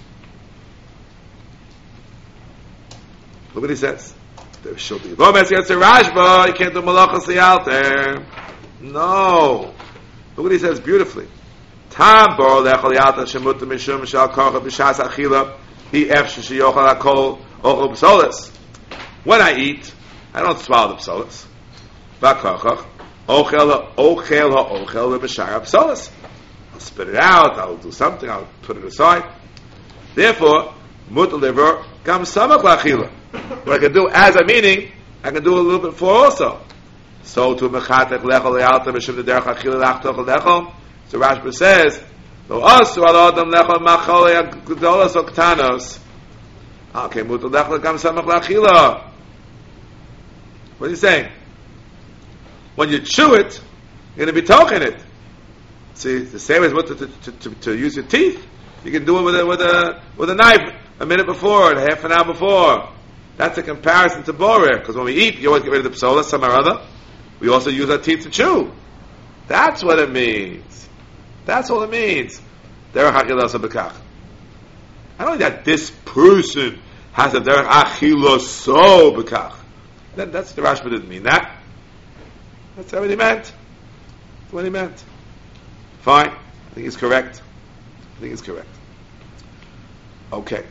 Look what he says. There should be. Gomes gets a Rashba, you can't do Malachas out there. No. Look what he says beautifully. Tam Bor Lechol Yalta Shemut Mishum Shal Kocha B'Shas Achila Bi Ef Sheshiyochal HaKol Ochel B'Solis. When I eat, I don't swallow the B'Solis. Ba'Kochach Ochel Ochel HaOchel B'Shara B'Solis. I'll spit it out, I'll do something, I'll put it aside. Therefore, mut liver gam samach lachila. What I can do as I'm eating, I can do a little bit for also. So to mechatek lechol lealta b'shem derech achila lachtoch lechol. So Rashba says, lo asu al adam lechol machol gedolos o ktanos. Okay, mut lechol gam samach lachila. What are you saying? When you chew it, you're going to be talking it. See, the same as what to, to, to, to use your teeth. You can do it with a with a with a knife a minute before, and half an hour before. That's a comparison to borer, because when we eat, you always get rid of the psola, some or other. We also use our teeth to chew. That's what it means. That's all it means. Derech achilas bekach. Not only that, this person has a derech achilas so bekach. Then that's the Rashba didn't mean that. That's what he meant. That's what he meant. Fine. I think he's correct. I think he's correct. Okay.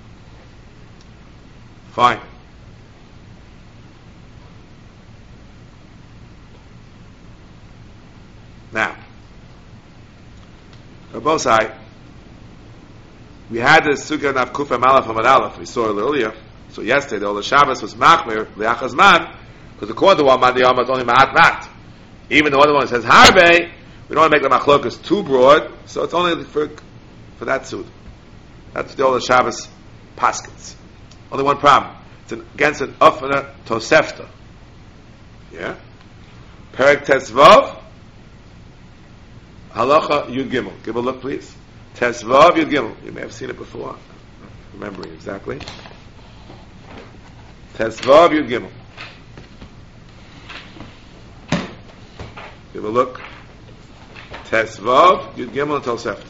Fine. Now, Rabosai, we had this Sukkah Nav Kufa Malaf Amad Aleph. We saw it earlier. So yesterday, the Shabbos was Machmir Liachazman, because according to one man, the Yom is only Ma'at Mat. Even the other one says Harbe, we don't want to make the machlokas too broad, so it's only for for that suit. That's the old Shabbos paskins. Only one problem. It's an, against an Ofana Tosefta. Yeah? Perek Tesvav, Halacha Yud Gimel. Give a look, please. Tesvav Yud Gimel. You may have seen it before. I'm remembering exactly. Tesvav Yud Gimel. Give a look. Tesvav Yud Gimel and Tosefta.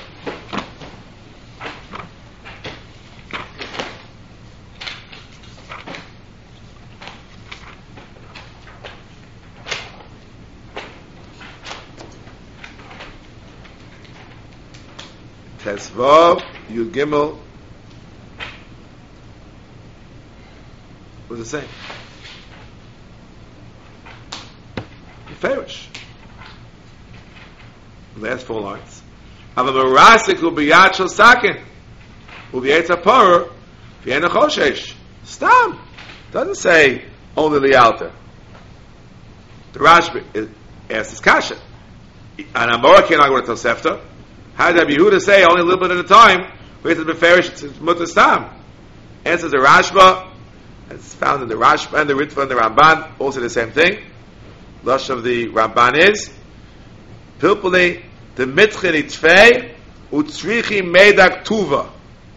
Tesvav Yud Gimel. What does it say? Farish. Last four lines. Avamarasik will be yachol sakin. Will be etza parer. V'yena choshesh. Stam. Doesn't say only lialta. The Rashba asks his kasha. And Amora can't argue with Tosefta. How did Yehuda say only a little bit at a time? Where it says beferish, it's mutter stam. Answers the Rashba. It's found in the Rashba and the Ritva and the Ramban. Also the same thing. Lush of the Ramban is Pilpuli the mitchin itfei utzrichi medak tuva,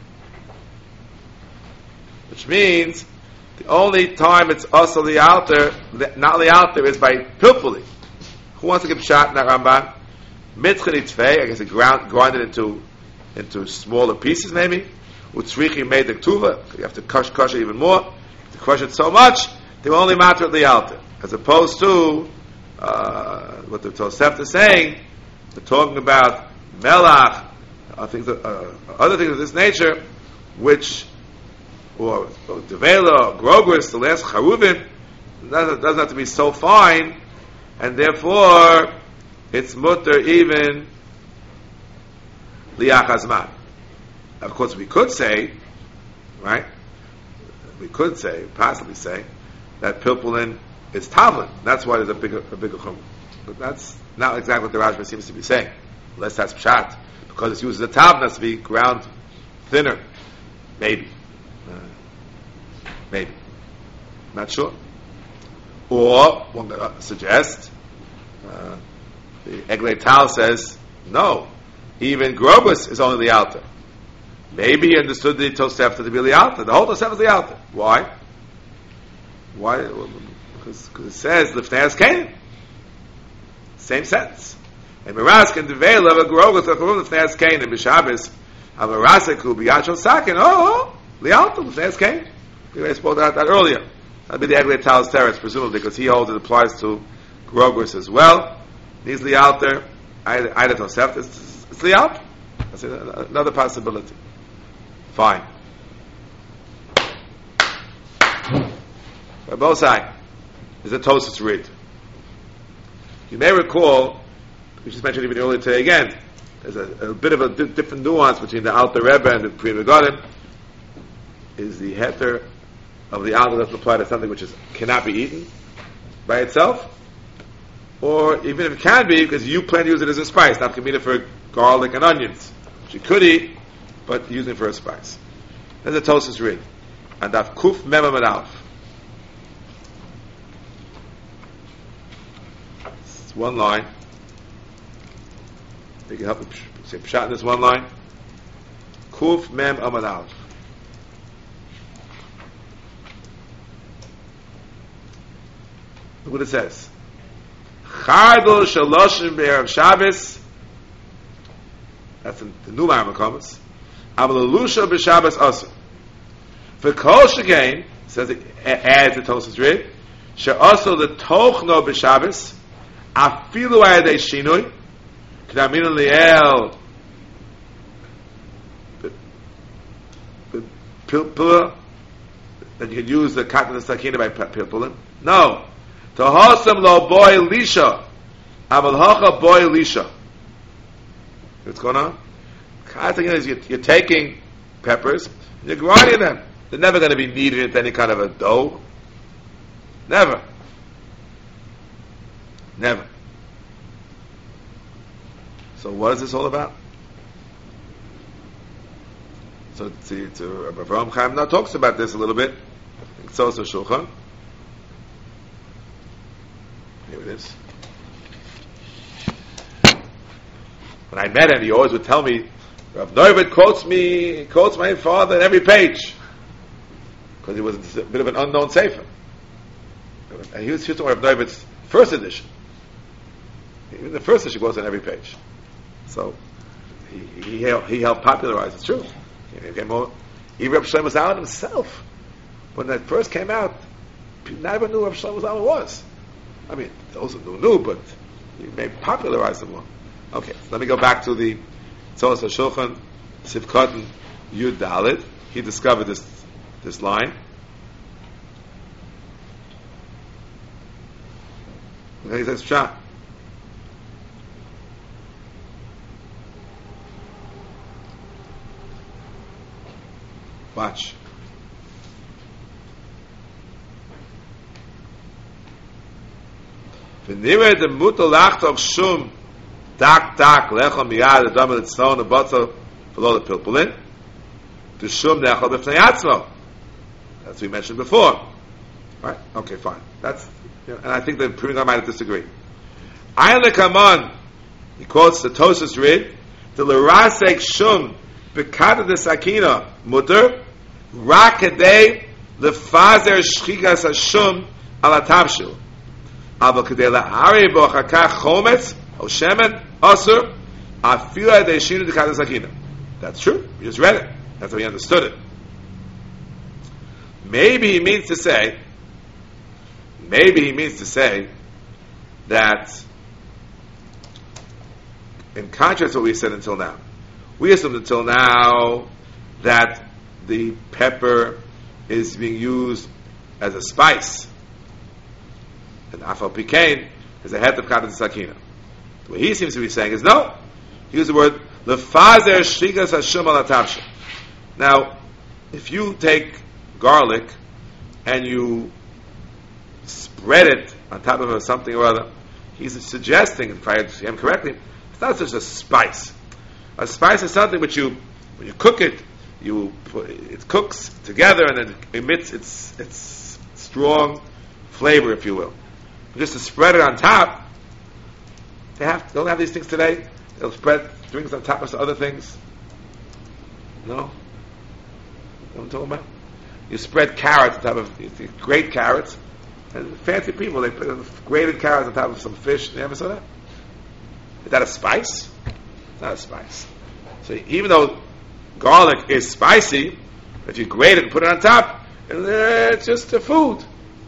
which means the only time it's also the altar, not the altar, is by pilpuli. Who wants to give a shot in that Ramban? Mitchin itfei, I guess it ground grind it into into smaller pieces maybe. Utzrichi medak tuva, you have to crush crush it even more. To crush it so much, they will only matter at the altar, as opposed to uh, what the Tosefta is saying. They're talking about melach, uh, things, uh, other things of this nature, which, or devela, or grogris, the last charuvim, doesn't, doesn't have to be so fine and therefore it's mutter even liachazman. Of course, we could say, right? We could say, possibly say, that pilpulin is tavlin. That's why there's a bigger, a bigger chum. But that's not exactly what the Rashba seems to be saying. Unless that's pshat, because it's used as a tavna to be ground thinner. Maybe, uh, maybe, not sure. Or one could uh, suggest uh, the Eglei Tal says no, even grobus is only the altar. Maybe he understood the Tosefta to be the altar. The whole Tosefta is the altar. Why? Why? Because, because it says Lifnei Kain. Same sentence. And Miras can deveil of a grobus of Lifnei Kain and B'Shabbos of a Raseku B'Yachol Sakin. Oh, the altar Lifnei Kain. We spoke about that earlier. That'd be the Eglei Tal's teretz, presumably, because he holds it applies to grobus as well. Needs the altar. Either Tosefta, it's, it's the altar. That's another possibility. Fine. By both sides, is a Tosfos read. You may recall, we just mentioned even earlier today again, there's a, a bit of a di- different nuance between the Alter Rebbe and the Pri Megadim. Is the heter of the Alter doesn't apply to something which is cannot be eaten by itself, or even if it can be, because you plan to use it as a spice, not committed for garlic and onions, which you could eat, but using it for a spice. There's a Tosfos read, and Daf Kuf Mem Amud Aleph. It's one line. They can help me say pshat in this one line. Kuf Mem Amud Aleph. Look what it says. Chardol Shaloshim Be'erev Shabbos. That's in the new Ma'amah Komas. Avalusha b'Shabbos Asur. For Kol Shegain, says it adds the Tosfos read, she'aso the Tochno b'Shabbos, afilu ayadei shinui, k'daminu li'el, pilpula, that you could use the katan of sakina by pilpulim. No. Tohosam lo boy lisha, aval hacha boy lisha. What's going on? The thing is, you're, you're taking peppers, and you're grinding them. They're never going to be kneaded into any kind of a dough. Never. Never. So what is this all about? So to, to Avraham Chaim now talks about this a little bit. It's also Shulchan. Here it is. When I met him, he always would tell me, Rav Neuvet quotes me, quotes my father on every page. Because he was a bit of an unknown sefer. And he was talking about Rav Neuvet's first edition. Even the first edition goes on every page. So, he, he, helped, he helped popularize it. It's true. He became more, even Rav Shlomo Zalman himself, when that first came out, people never knew Rav Shlomo Zalman was. I mean, those who knew, but he may popularize it more. Okay, so let me go back to the Tzos HaShulchan, Sivkot Yud Dalet. He discovered this this line. And he says, Pshat. Watch. V'nireh de mutal lachtov shum dak dak lechom miyad adam l'tzon abotzo v'lo lepilpulin to shum nechol b'fnei atzmo. That's what we mentioned before. Right? Okay, fine. That's, you know, and I think the Pri Megadim might disagree. Ayin lekamon, he quotes the Tosfos read, the l'rasek shum b'kata de sakina mutter rak kadei lefazer shchigas hashum ala tavshil. Aber kadei la'ari bo chakach chometz o shemen asur afila de shinu de kata sakina. That's true. We just read it. That's how we understood it. Maybe he means to say, maybe he means to say that, in contrast to what we said until now, we assumed until now that the pepper is being used as a spice. And afal pikain, is a head of Chatat Sakina. What he seems to be saying is no. He used the word lefazer shrigas hashum al atavsha. Now, if you take garlic and you spread it on top of something or other, he's suggesting, if I understand him correctly, it's not just a spice. A spice is something which you, when you cook it, you put, it cooks together and it emits its its strong flavor, if you will. Just to spread it on top, they have don't have these things today. They'll spread drinks on top of other things. No, you know what I'm talking about? You spread carrots on top of you grate carrots, and fancy people they put grated carrots on top of some fish. You ever saw that? Is that a spice? It's not a spice. So even though garlic is spicy, if you grate it and put it on top, it's just a food.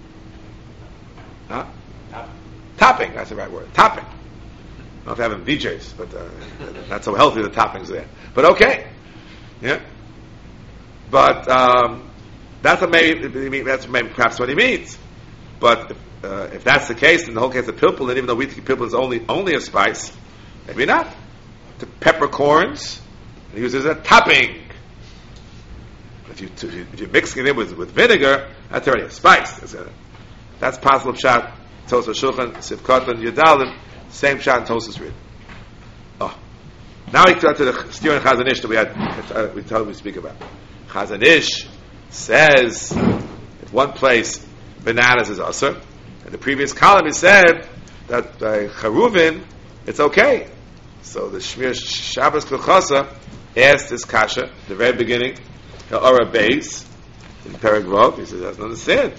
Huh? Top. Topping, that's the right word. Topping. I don't know if I have V Js, but uh, not so healthy the toppings there. But okay. Yeah. But um, that's what maybe, that's maybe perhaps what he means. But if, uh, if that's the case, then the whole case of pilpul, and even though we think pilpul is only only a spice, maybe not. The peppercorns, he uses a topping. If you, if you if you mix it in with, with vinegar, that's already a spice. That's, a, that's possible shot. Tosas Shulchan, Sivkot, and Yudalim, same shot in Tosas read. Oh, now we turn to the Steer and Chazon Ish that we had. Uh, we told we speak about. Chazon Ish says at one place bananas is usher. In the previous column, he said that by uh, charuvin it's okay. So the Shmir Shabbos Kluchasa asked this kasha at the very beginning, the Ora Beis, in Perek Vov, he says, I don't understand.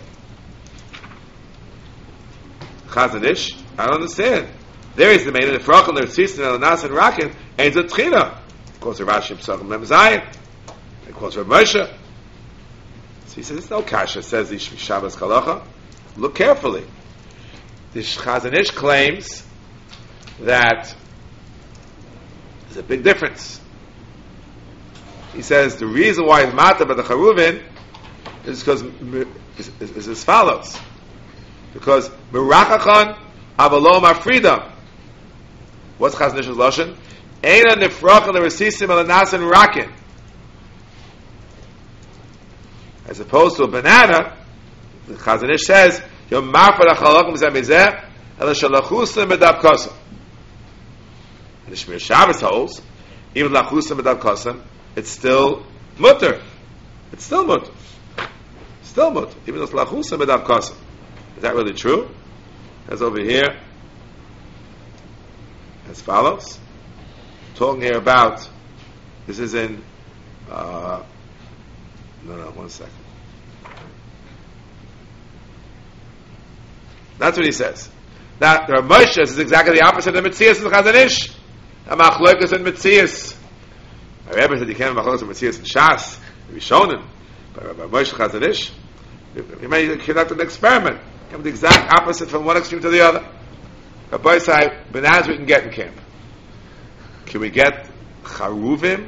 Chazon Ish, I don't understand. There is the main, the Frachel, the Tzistin, the Nas, and Rakin, and the Tchina. Of course, the Rashi Pesachim Mem Zayin, of course, Rav Moshe. So he says, it's no kasha, says the Shabbos Kalacha. Look carefully. The Chazon Ish claims that there's a big difference. He says the reason why it's matter by the charuvin is because is, is, is as follows. Because mirachachan avalom afrida. What's Chazon Ish's lashon? Eina nifrach and the resisim alanas and rakin. As opposed to a banana, the Chazon Ish says yom marfar achalakum zemizeh el shalachusim medab kosam. And the Shmir Shabbos holds even lachusim medab kosam, it's still mutter. It's still mutter. Still mutter. Even though it's lachusim medab kosam. Is that really true? That's over here. As follows. Talking here about, this is in, uh, no, no, one second. That's what he says. Now, the Rav Moshe is exactly the opposite of the Metzias and the Chazon Ish. A machlokas and Metzias. Our Rebbe said you can't have machlokas and Metzias and Shas. You'll be shown him. But Rav Moshe Chazon Ish, you may conduct an experiment. Come the exact opposite from one extreme to the other. Rabbi said, bananas we can get in camp. Can we get charuvim?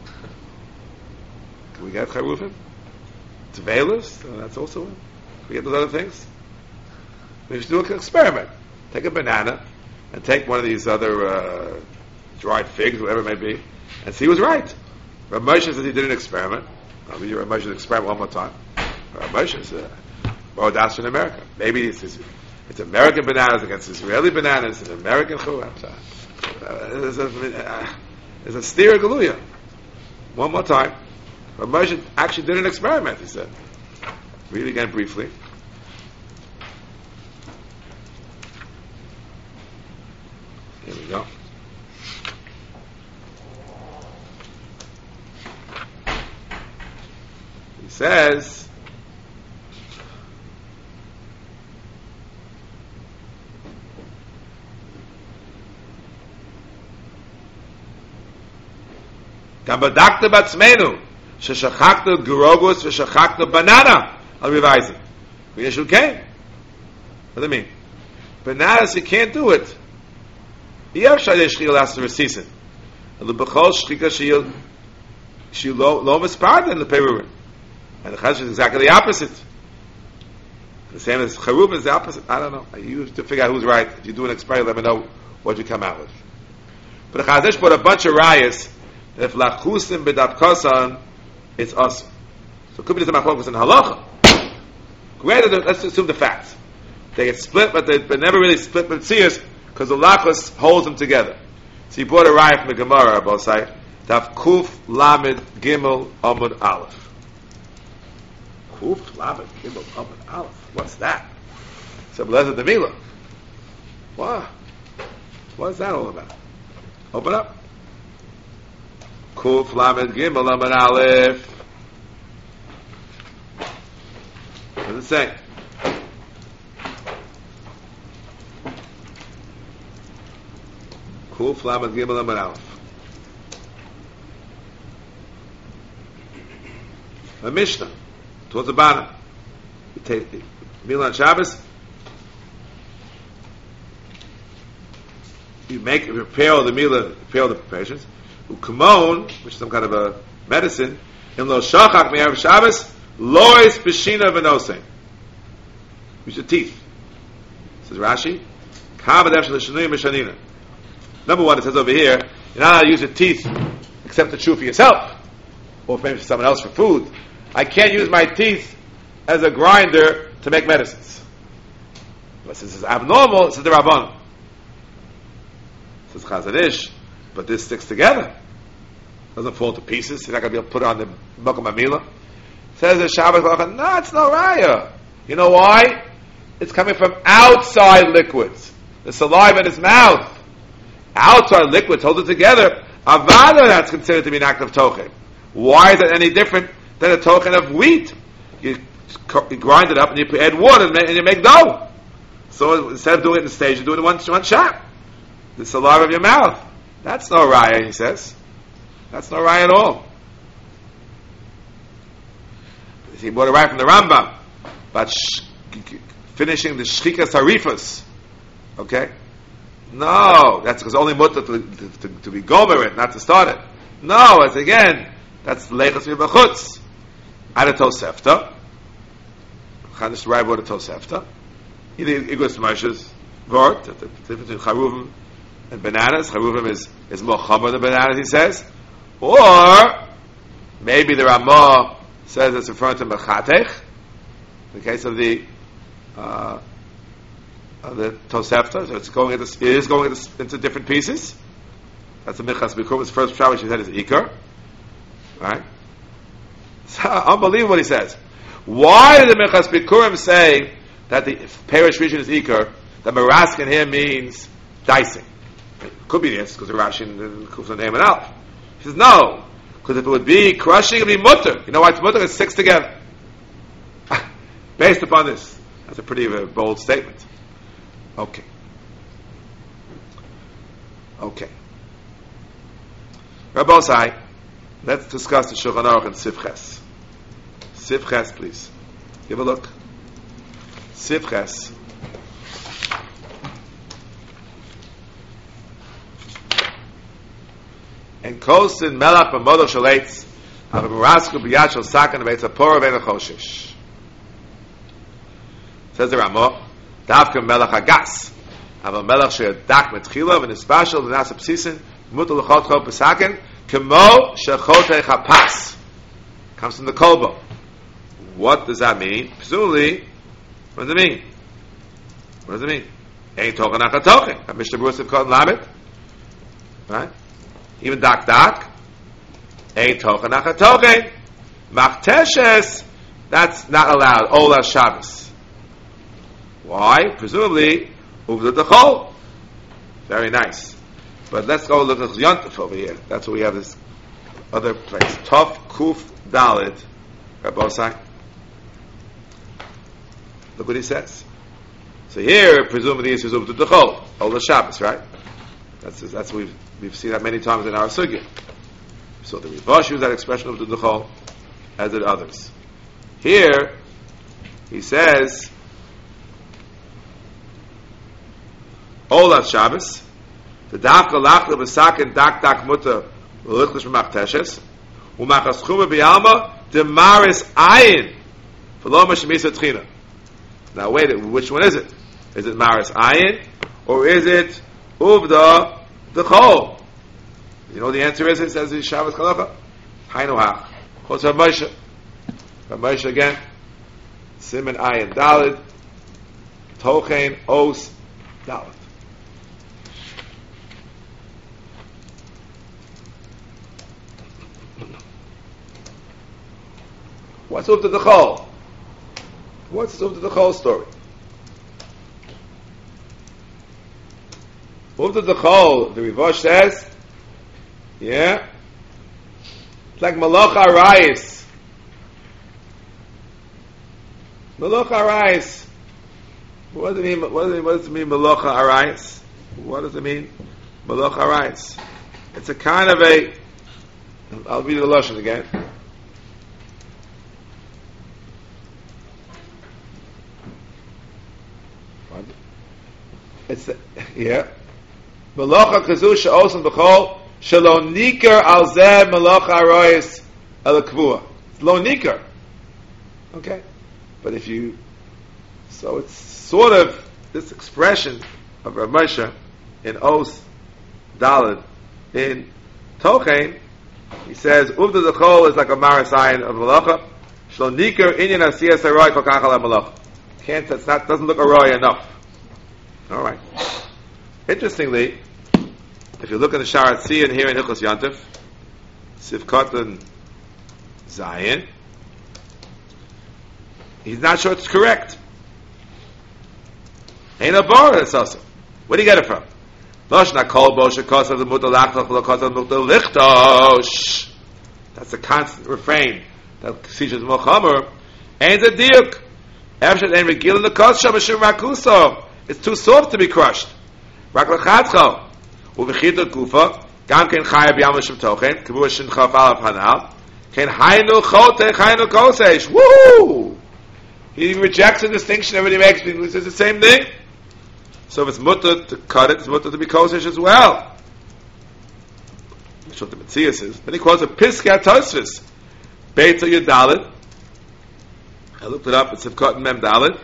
Can we get charuvim? Tveilus? Uh, that's also one. Can we get those other things? We should do an experiment. Take a banana and take one of these other uh, dried figs, whatever it may be, and see who's right. Rav Moshe says he did an experiment. I'll be Rav Moshe's experiment one more time. Rav Moshe is uh, well, that's in America. Maybe it's, it's American bananas against Israeli bananas and American churuvim. Uh, there's a, uh, there's a steer galuya. One more time. Rav Moshe actually did an experiment, he said. Read again briefly. Here we go. He says, גם בדקת בעצמנו ששכחנו גירוגוס ושכחנו בננה על revising. We should can. What do you mean? Bananas, you can't do it. אי אפשר להשחיל לעשות רסיסן. אלא בכל שחיקה שהיא לא מספרדת לפירורים. And the Chazon is exactly the opposite. The same as Charuvim is the opposite. I don't know. You have to figure out who's right. If you do an experiment, let me know what you come out with. But the Chazon Ish put a bunch of rayas that if lachusim b'davkasan, it's awesome. So it could be the machlokas in halacha. Granted, let's assume the facts. They get split, but they but never really split with tziyus because the lachus holds them together. So he brought a raya from the Gemara, both sides. Daf Kuf Lamed Gimel Amud Aleph. Kuf Lamed Gimel Amud Aleph. What's that? So Belezer Demila. What? What's that all about? Open up. Kuf Lamed Gimel Amud Aleph. What does it say? Kuf Lamed Gimel Amud Aleph. A Mishnah towards the bottom. You take the meal on Shabbos. You make prepare all the meal, prepare all the preparations. Ukamon, which is some kind of a medicine. In lo shachach me'erev Shabbos, lois b'shina v'nosein. Use your teeth. Says Rashi. Kamadev shel shenuyim b'shanina. Number one, it says over here, you're not allowed to use your teeth except to chew for yourself, or maybe for someone else for food. I can't use my teeth as a grinder to make medicines. But since it's abnormal, it's the Rabban. Says Chazon Ish, but this sticks together. Doesn't fall to pieces. You're not going to be able to put it on the Mokum Amila. Says the Shabbos, no, it's no raya. You know why? It's coming from outside liquids. The saliva in his mouth. Outside liquids hold it together. Avada, that's considered to be an act of tochen. Why is it any different than a token of wheat? You, you grind it up and you add water and, make, and you make dough. So instead of doing it in stage, you do it in one, one shot. The saliva of your mouth. That's no raya, he says. That's no raya at all. He brought it right from the Rambam. But sh- finishing the shchikas harifas. Okay? No, that's because only mutter to, to, to, to be gomer it, not to start it. No, it's again, that's leichas v'bachutz. At a Tosefta. Chanish Rai brought a Tosefta. Either Igros Moshe's Vort, the difference between Charuvim and bananas. Charuvim is, is more chomer than bananas, he says. Or, maybe the Ramah says it's referring to Mechatech. In the case of the, uh, of the Tosefta, so it's going into, it is going into, into different pieces. That's the Michas Bikurim's first shot, which he said is Iker. Right? It's unbelievable what he says. Why did the Minchas Bikurim say that the Perish region is Iker? That Maraskin here means dicing. It could be this, because the Rashi and Kufla name it out. He says, no, because if it would be crushing, it would be mutter. You know why it's mutter? It's six together. Based upon this. That's a pretty uh, bold statement. Okay. Okay. Rabbosai, let's discuss the Shulchan Aruch and Sifches. Sifches, please. Give a look. Sifches. And kosin melach b'modach shaleitz av b'marasku b'yad shel sakan v'etz ha'pora v'en ha'choshish. Says the Ramah, davka melach hagas av melach she'adak metchila v'nispashel v'nas ha'psisin mutal l'chotcho b'sakan kemo she'chotech ha'pas. Comes from the kolbo. What does that mean? Presumably, what does it mean? What does it mean? Ain't tochen acha tochen. Mishnah Berurah said called lamet. Right? Even dak dak. Ain't tochen acha tochen. Machteshes, that's not allowed. Ola Shabbos. Why? Presumably, uvda dechol. Very nice. But let's go look at Yontef over here. That's where we have this other place. Tov Kuf Dalid. Rabbosai. Look what he says. So here, presumably, he says uvda dechol. Ola Shabbos, right? That's that's we've we've seen that many times in our sugya. So the Rivash used that expression of the duchol, as did others. Here, he says, Olas Shabbos, the dafka lachla b'sakin dak dak muta l'lichlish b'machteshes, u'machas chuma b'yalma demaris ayin v'lo mashemisa tchina. Now wait, which one is it? Is it Maris Ayin or is it Uvda the Chol? You know the answer is, it says in Shabbos Kalacha. Hainu Hach. What's Rav Moshe? Rav Moshe again. Siman Ayin Dalid. Tochein Os Dalid. What's Uvda the Chol? What's Uvda the Chol story? Uvda the Chol, the Rivosh says, yeah, it's like Malach Arayis. Malach Arayis. What does it mean? What does it, what does it mean? Malach Arayis. What does it mean? Malach Arayis. It's a kind of a. I'll read the lashon again. It's the, yeah. Malacha kazu she'osen b'chol shelo nikar al zeh malacha arayis el kavua. It's lo nikar. Okay, but if you, so it's sort of this expression of Rav Moshe in Os Daled in Tochein. He says uvda the chol is like a marasayin of malacha shelo nikar inyan asiyas aray kol kachal malacha. Can't that's not doesn't look aray enough. All right. Interestingly, if you look at the Sharat Tzion here in Hilchos Yantif, Sivkot and Zion, he's not sure it's correct. Ain't a bar that's also. Where do you get it from? That's a constant refrain that teaches Mochamer. Ain't a diuk. It's too soft to be crushed. Rak lechatcha uvechita kufa gam ken chaya b'yam l'shem tochen kavua shin chaf alav hanal ken haynu chote haynu kosesh. Woo! He rejects the distinction everybody makes. He says the same thing. So if it's mutter to cut it, it's mutter to be kosesh as well. That's what the Metzias is. Then he calls it Piskei HaTosfos. Beita Yudalit. I looked it up. It's Sivkot Mem Dalit.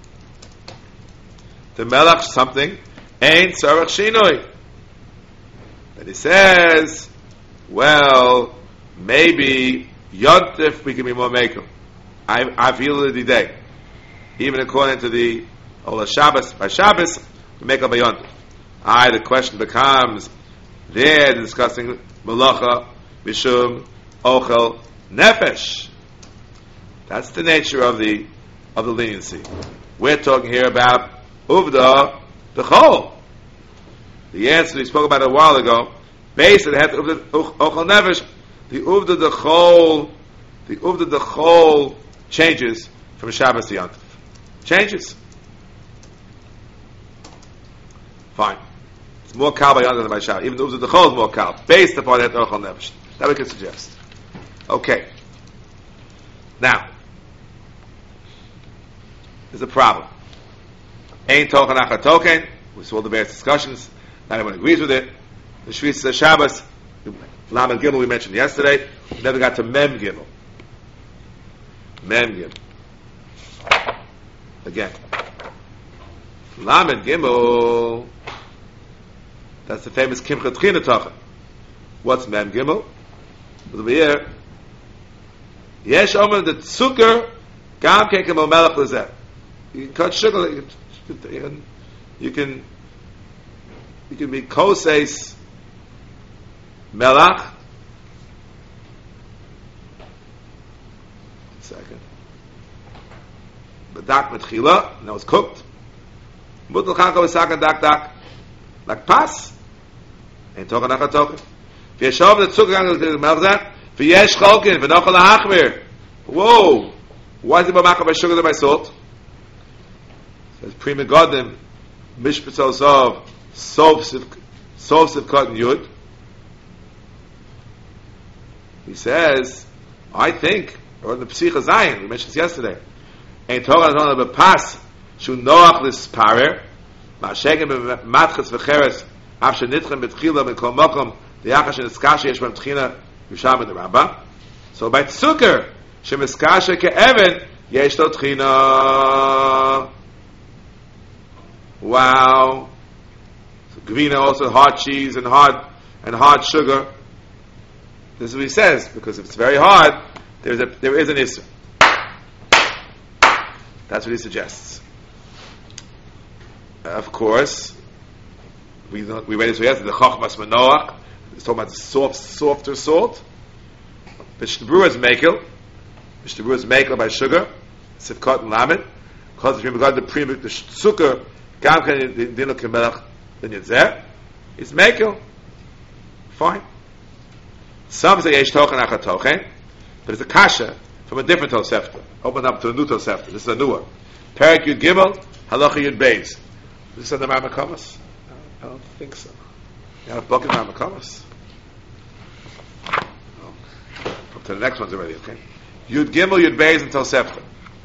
The melach something ain't tzarech shinoi. And he says, well, maybe yontif we can be more maker. I I feel it the day, even according to the Ola Shabbos by Shabbos we make up a yontif. I the question becomes they're discussing malacha mishum ochel nefesh. That's the nature of the of the leniency. We're talking here about Uvda the Chol. The answer we spoke about a while ago, based on the head of the Ochel Nefesh, the Uvda the Chol, the Uvda the Chol changes from Shabbos to Yom Tov. Changes. Fine. It's more kal by Yom Tov than by Shabbos. Even the Uvda the Chol is more kal, based upon the head of Ochel Nefesh. That we can suggest. Okay. Now, there's a problem. Ain't token acha token. We saw the various discussions. Not everyone agrees with it. The Shvis Shabbos, Lam and Gimel we mentioned yesterday. We never got to Mem Gimel. Mem Gimel. Again. Lam and Gimel. That's the famous Kimcha Tchina Tochen. What's Mem Gimel? Over here. Yesh Omer the Tzucker Gam Kekem O Melech Lezeh. You can cut sugar. You can You can, you can, you can be koseis melach. Second, bedak metchila. Now it's cooked. Mutal chanka v'sakan dak dak, like pas. Ain't talking nachat talking. V'yeshov the tzukah the melach. V'yesh cholkin v'nochal lahachmir. Whoa! Why is it b'machal by sugar than by salt? Says Prima Godim, Mishpat Zov, Sov Katan Yud. He says, I think, or in the Psicha Zayin, we mentioned this yesterday, Ein Torah Zon Bepas, Shu Noach Lis Parer, Ma'ashegim Matchas V'cheres, Av Shenitchem Betchila Mikol Mokom, the Yachash and Eskasha Yesh Bam Tchina, Yusham and the Rambam. So by Tzukar, Shem Eskasha Ke'even, Yesh Lo Tchina. Wow. So Gavina also hard cheese and hard and hard sugar. This is what he says, because if it's very hard, there's a there is an issue. That's what he suggests. Uh, of course, we we read this yesterday. The Chochmas Manoach is talking about the soft, softer salt. Mishnah Berurah is mekel. Mishnah Berurah is mekel by sugar, sifkot and lamed. Because if you regard the premium, the sukkah, gam kan the dino kemelach then yitzeh, it's mekel. Fine. Some say yesh tochen achat tochen, but it's a kasha from a different Tosefta. Open up to a new Tosefta. This is a new one. Perak Yud Gimel, Halacha Yud Beis. This is in the Marmakomas? I don't think so. You have a book in Marmakomas? Oh. Up to the next one's already, okay? Yud Gimel, Yud Beis, and Tosefta.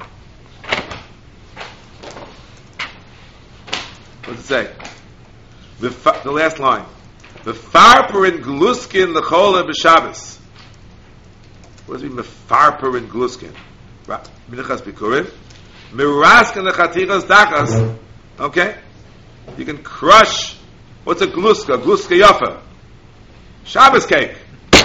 What does it say? The, fa- the last line. The farper in gluskin lechola b'Shabbos. What does it mean? Mefarper in gluskin. Minchas bikurim. Miraskin lechatichas dakas. Okay, you can crush. What's a gluska? Gluska yafa. Shabbos cake.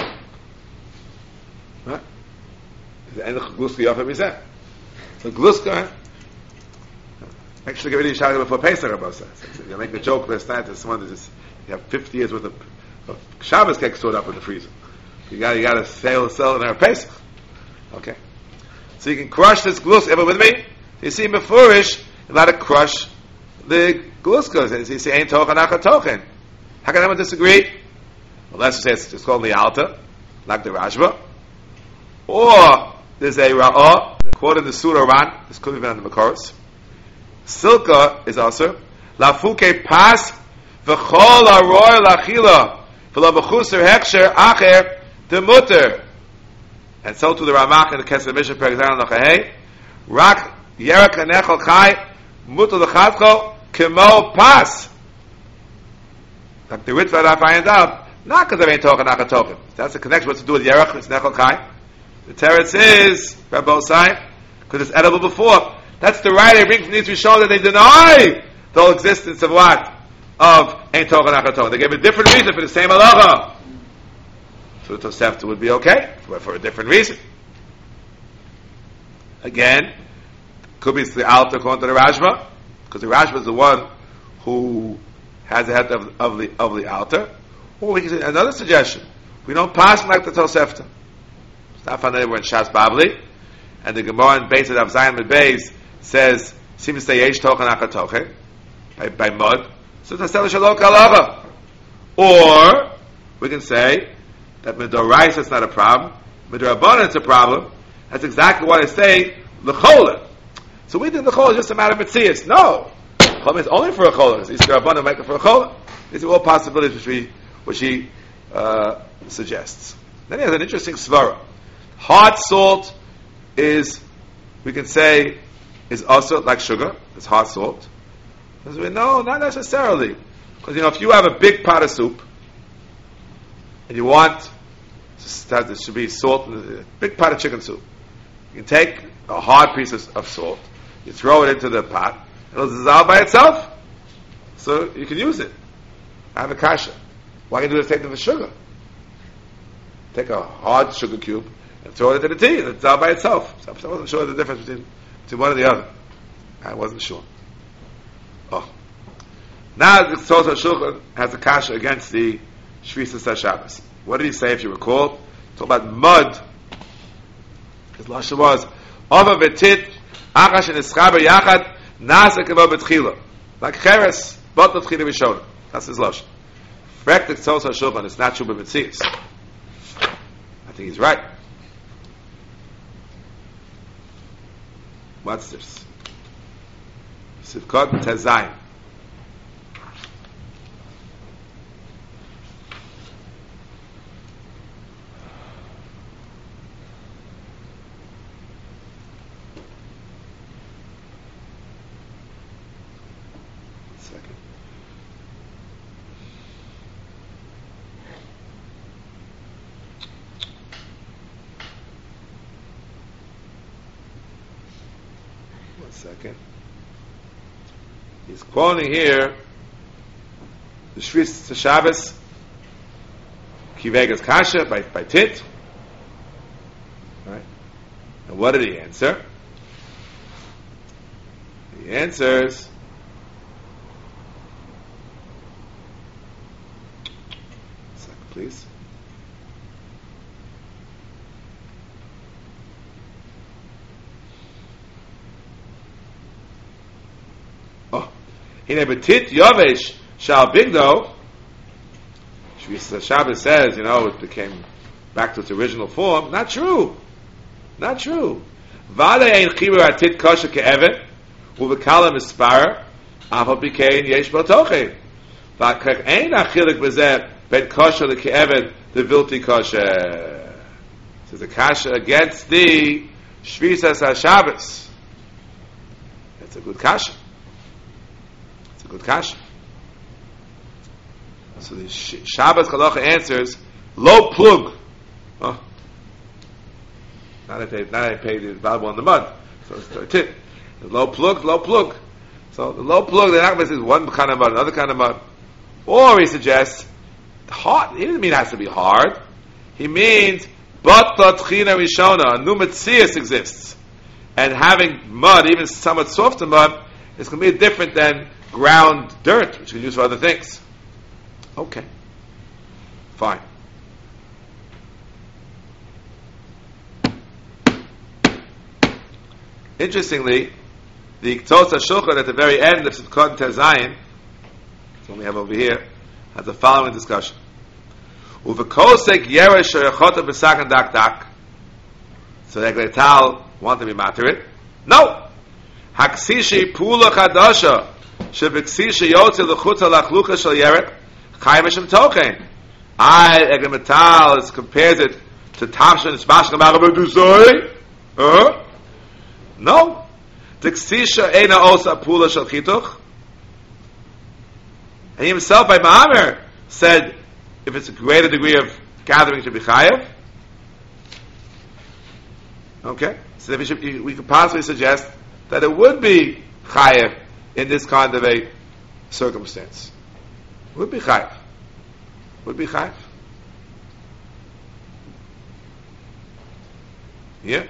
What? And the gluska yafa means that. So gluska. Actually, get ready to Shabbos before Pesach about that. You make a joke last night to someone that just you have fifty years worth of, of Shabbos cake stored up in the freezer. You got you got to sell sell it in our Pesach. Okay, so you can crush this glus. Ever with me? You see, mefurish, you're allowed to crush the gluskas. You see, ain't tochen achat tochen. How can anyone disagree? Well, let's just say it's, it's called lialta, like the Rashba, or there's a ra'ah quoted in the Surah Ran. This could be been on the Makoros. Silka is also lafuke pas v'chol aroy lachila v'lo b'chuser heksher acher demuter. And so to the Ramach in the Kesef Mishnah Perek Nachahei rak yerak anechol chai muter l'chadcho kemo pas. Like the Ritva that I find out, not because I ain't talking achat tochen. That's the connection. What's to do with yerach? It's nechol chai. The teretz is by both sides because it's edible before. That's the right they bring from these Rishonim that they deny the whole existence of what? Of ain't talking achat tochen. They gave a different reason for the same halacha. So the Tosefta would be okay, but for a different reason. Again, could be the Alta according to the Rashba, because the Rashba is the one who has the head of, of the of the Alta. Or we can say another suggestion: we don't pass like the Tosefta. It's not found anywhere in Shas Bavli, and the Gemara in Beis of Zion with Beis says seems to say Yesh Tochen Achat Tochen by by mud. So it's a Shalom Kalacha. Or we can say that Midoraisa is not a problem, Midorabbanan it's a problem. That's exactly what I say, L'chola. So we think L'chola is just a matter of Metzias. No! L'chola is only for a Chola. It's Midorabbanan make it for a Chola. These are all possibilities which we, which he uh, suggests. Then he has an interesting svara. Hard salt is, we can say, is also like sugar. It's hard salt. No, not necessarily. Because, you know, if you have a big pot of soup, and you want that there should be salt in a big pot of chicken soup, you can take a hard piece of, of salt, you throw it into the pot, it'll dissolve by itself. So you can use it. I have a kasha. Why can you do the same thing with sugar? Take a hard sugar cube and throw it into the tea, and it'll dissolve by itself. So I wasn't sure the difference between, between one and the other. I wasn't sure. Oh. Now the Tzos HaShulchan has a kasha against the Shvisas HaShabbos. What did he say, if you recall? Talk about mud. His lashon was Ova v'tit Achash and Eschaber Yachad Nasa Kavo B'tchila, like Cheres Botla Tchila Rishona. That's his lashon. Frek the Tzos HaShulchan. It's not true b'Metzias. I think he's right. What's this? Sivkot Tezayim. Second. He's quoting here the Shvis Shabbos Kivegas Kasha by, by Tit. Right? And what did he answer? He answers a second, please. Oh, in a Betit Yovesh Shal Bigdo. Shvis Shabbos says, you know, it became back to its original form. Not true. Not true. Vale ein chibur atit kosher ke'evet uvekala mispar afal bikein yesh bo tochen. V'akach ein achilik b'zeh ben kosher leke'evet the vilti kosher. So the kasha against the Shvisas HaShabbos. It's a good kasha. It's a good kasha. So the Shabbos Halacha answers, low plug. Oh. Now they now they pay the Bible in the mud. So it's a tip. The low plug, low plug. So the low plug, the Nachman says one kind of mud, another kind of mud. Or he suggests, hard. He doesn't mean it has to be hard. He means, but the Tchina Rishona, a new Metzias exists. And having mud, even somewhat softer mud, is going to be different than ground dirt, which you can use for other things. Okay. Fine. Interestingly, the Ktos HaShulchan at the very end of Sukkot Tezayin, that's what we have over here, has the following discussion. Uvekosek yeresh shoyachota b'sakan dak dak. So the Egletal want to be materit. No! Haksishi pula chadasha shebeksishi yotze l'chutza lachlucha shel yerek chayim hashem tochen. I, Egletal, compares it to Tavshin Tzbashka Marabadusoi. Uh-huh. No. Tiksisha Eina Osa Pula Shal Chituch. And he himself by Ma'amer said if it's a greater degree of gathering to be chayav. Okay? So we, should, we could possibly suggest that it would be chayav in this kind of a circumstance. It would be chayav. Would be chayav. Yeah?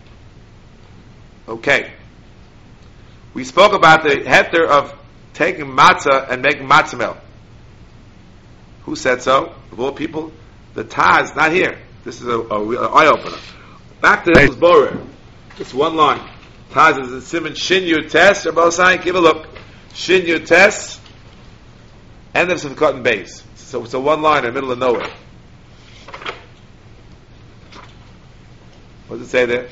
Okay. We spoke about the heter of taking matzah and making matzah mel. Who said so? Of all people? The Taz, not here. This is a, a, a eye opener. Back to the Borer. It's one line. Taz is in Simon Shin Yud Tes. Give a look. Shin Yud Tes. End of some cotton base. So it's a one line in the middle of nowhere. What does it say there?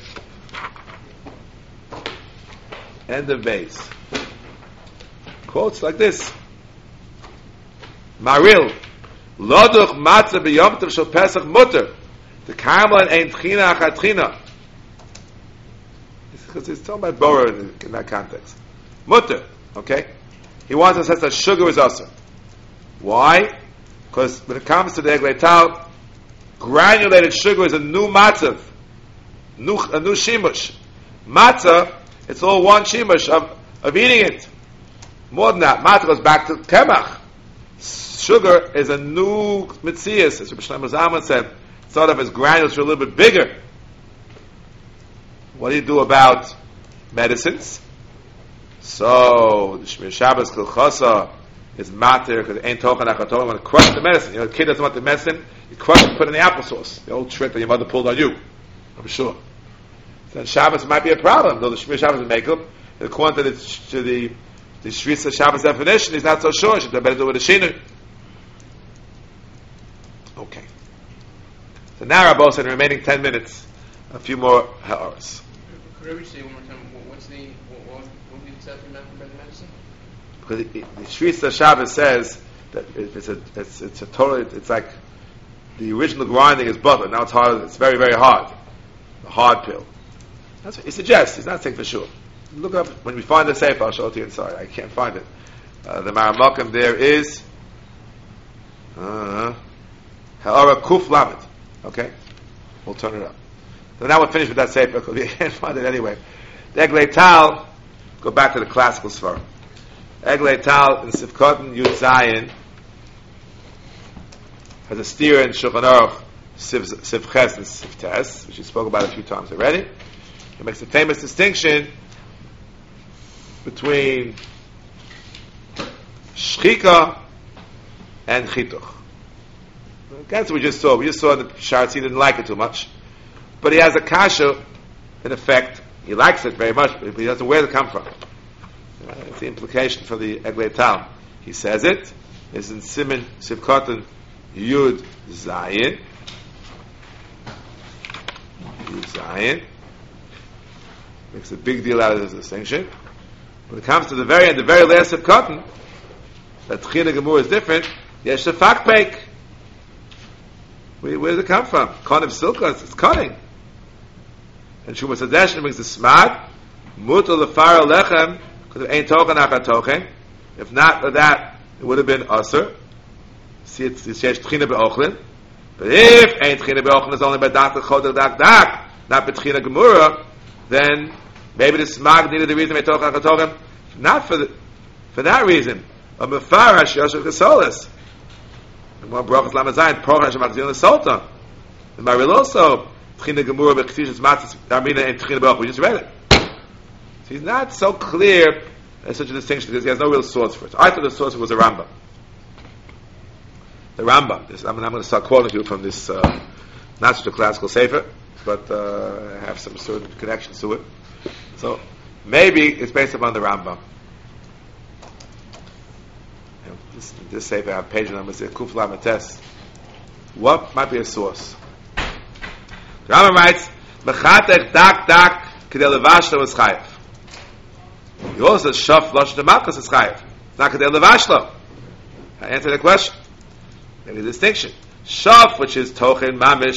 End of base. Quotes like this. Maril. Loduch matzah b'yom tov shel Pesach mutter. The karmelan ein tchina achat tchina. Because he's talking about Borer in, in that context. Mutter. Okay? He wants to say that sugar is also. Why? Because when it comes to the Egleital, granulated sugar is a new matzav. New, a new shimush. Matzah, it's all one shimush of, of eating it. More than that, matzah goes back to kemach. Sugar is a new mitzias, as Rabbi Shlomo Zalman said. Thought of as granules are a little bit bigger. What do you do about medicines? So the Shmir Shabbos Kilchasa is matter because it ain't talking like I'm going to crush the medicine. You know, the kid doesn't want the medicine. You crush it, put it in the applesauce. The old trick that your mother pulled on you. I'm sure. So then Shabbos might be a problem, though the Shmir Shabbos is make up. According to the to the the Shvisa Shabbos definition, he's not so sure. He should better do with a shinu. Okay. So now, Rabbi, in the remaining ten minutes, a few more hours. Could I say one more time? What's the what, what would be exactly meant by the medicine? Because it, it, the Shvisa Shabbos says that it, it's a it's it's a total. It's like the original grinding is butter. Now it's hard. It's very very hard. A hard pill. That's what he suggests. He's not saying for sure. Look up when we find the sefer. I'll show it to you inside. I can't find it. Uh, the Maramakim there is Ha'ara Kuf Lamed. Okay, we'll turn it up. So now we're finished with that sefer because we can't find it anyway. The Egleital, go back to the classical Sfarim. Eglei Tal in Sivkotten Yud Zayin has a steer in Shulchan Aruch Siv Siv Ches and Siv Tes, which we spoke about a few times already. He makes a famous distinction between Shchika and Chituch. That's what we just saw. We just saw that Sharatzi didn't like it too much. But he has a kasha, in effect. He likes it very much, but he doesn't know where it come from. Uh, it's the implication for the Eglei Tal. He says it. It's in Siman Sivkotten Yud Zayin. Yud Zayin. Makes a big deal out of this distinction. When it comes to the very end, the very last Sivkotten, that Tchina Gemur is different. Yesh a fakpeik. Where, where does it come from? Konim Silka, it's cutting. And Shuma Sadesh brings the smart. Mutal lefar lechem, because it ain't tochen achat tochen. If not for that, it would have been usher. See, it's yesh tchina be'ochlin. But if ain't tchina be'ochlin is only by dak l'chod dak dak, not betchina gemura, then maybe the smart needed the reason tochen achat tochen. Not for the, for that reason. A mefarash yosef chesolis. And more brachas lamazayin porach shemachzil l'solta. And by real also. Tchina Gemura b'Chtish Matzis Armina and Tchina B'Och. We just read it. So he's not so clear as such a distinction because he has no real source for it. So I thought the source was a Rambam. The Rambam. This, I'm, I'm going to start quoting you from this, uh, not such a classical sefer, but uh, have some certain connections to it. So maybe it's based upon the Rambam. You know, this, this sefer, I have page numbers here, Kuf Lamates. What might be a source? The Rambam writes, "Mechatech dak dak kedei levashlo is chayiv." He also says, "Shaf lashon demalchus is chayiv." Not kedei levashlo. I answer the question. Maybe the distinction. Shaf, which is tochen mamish,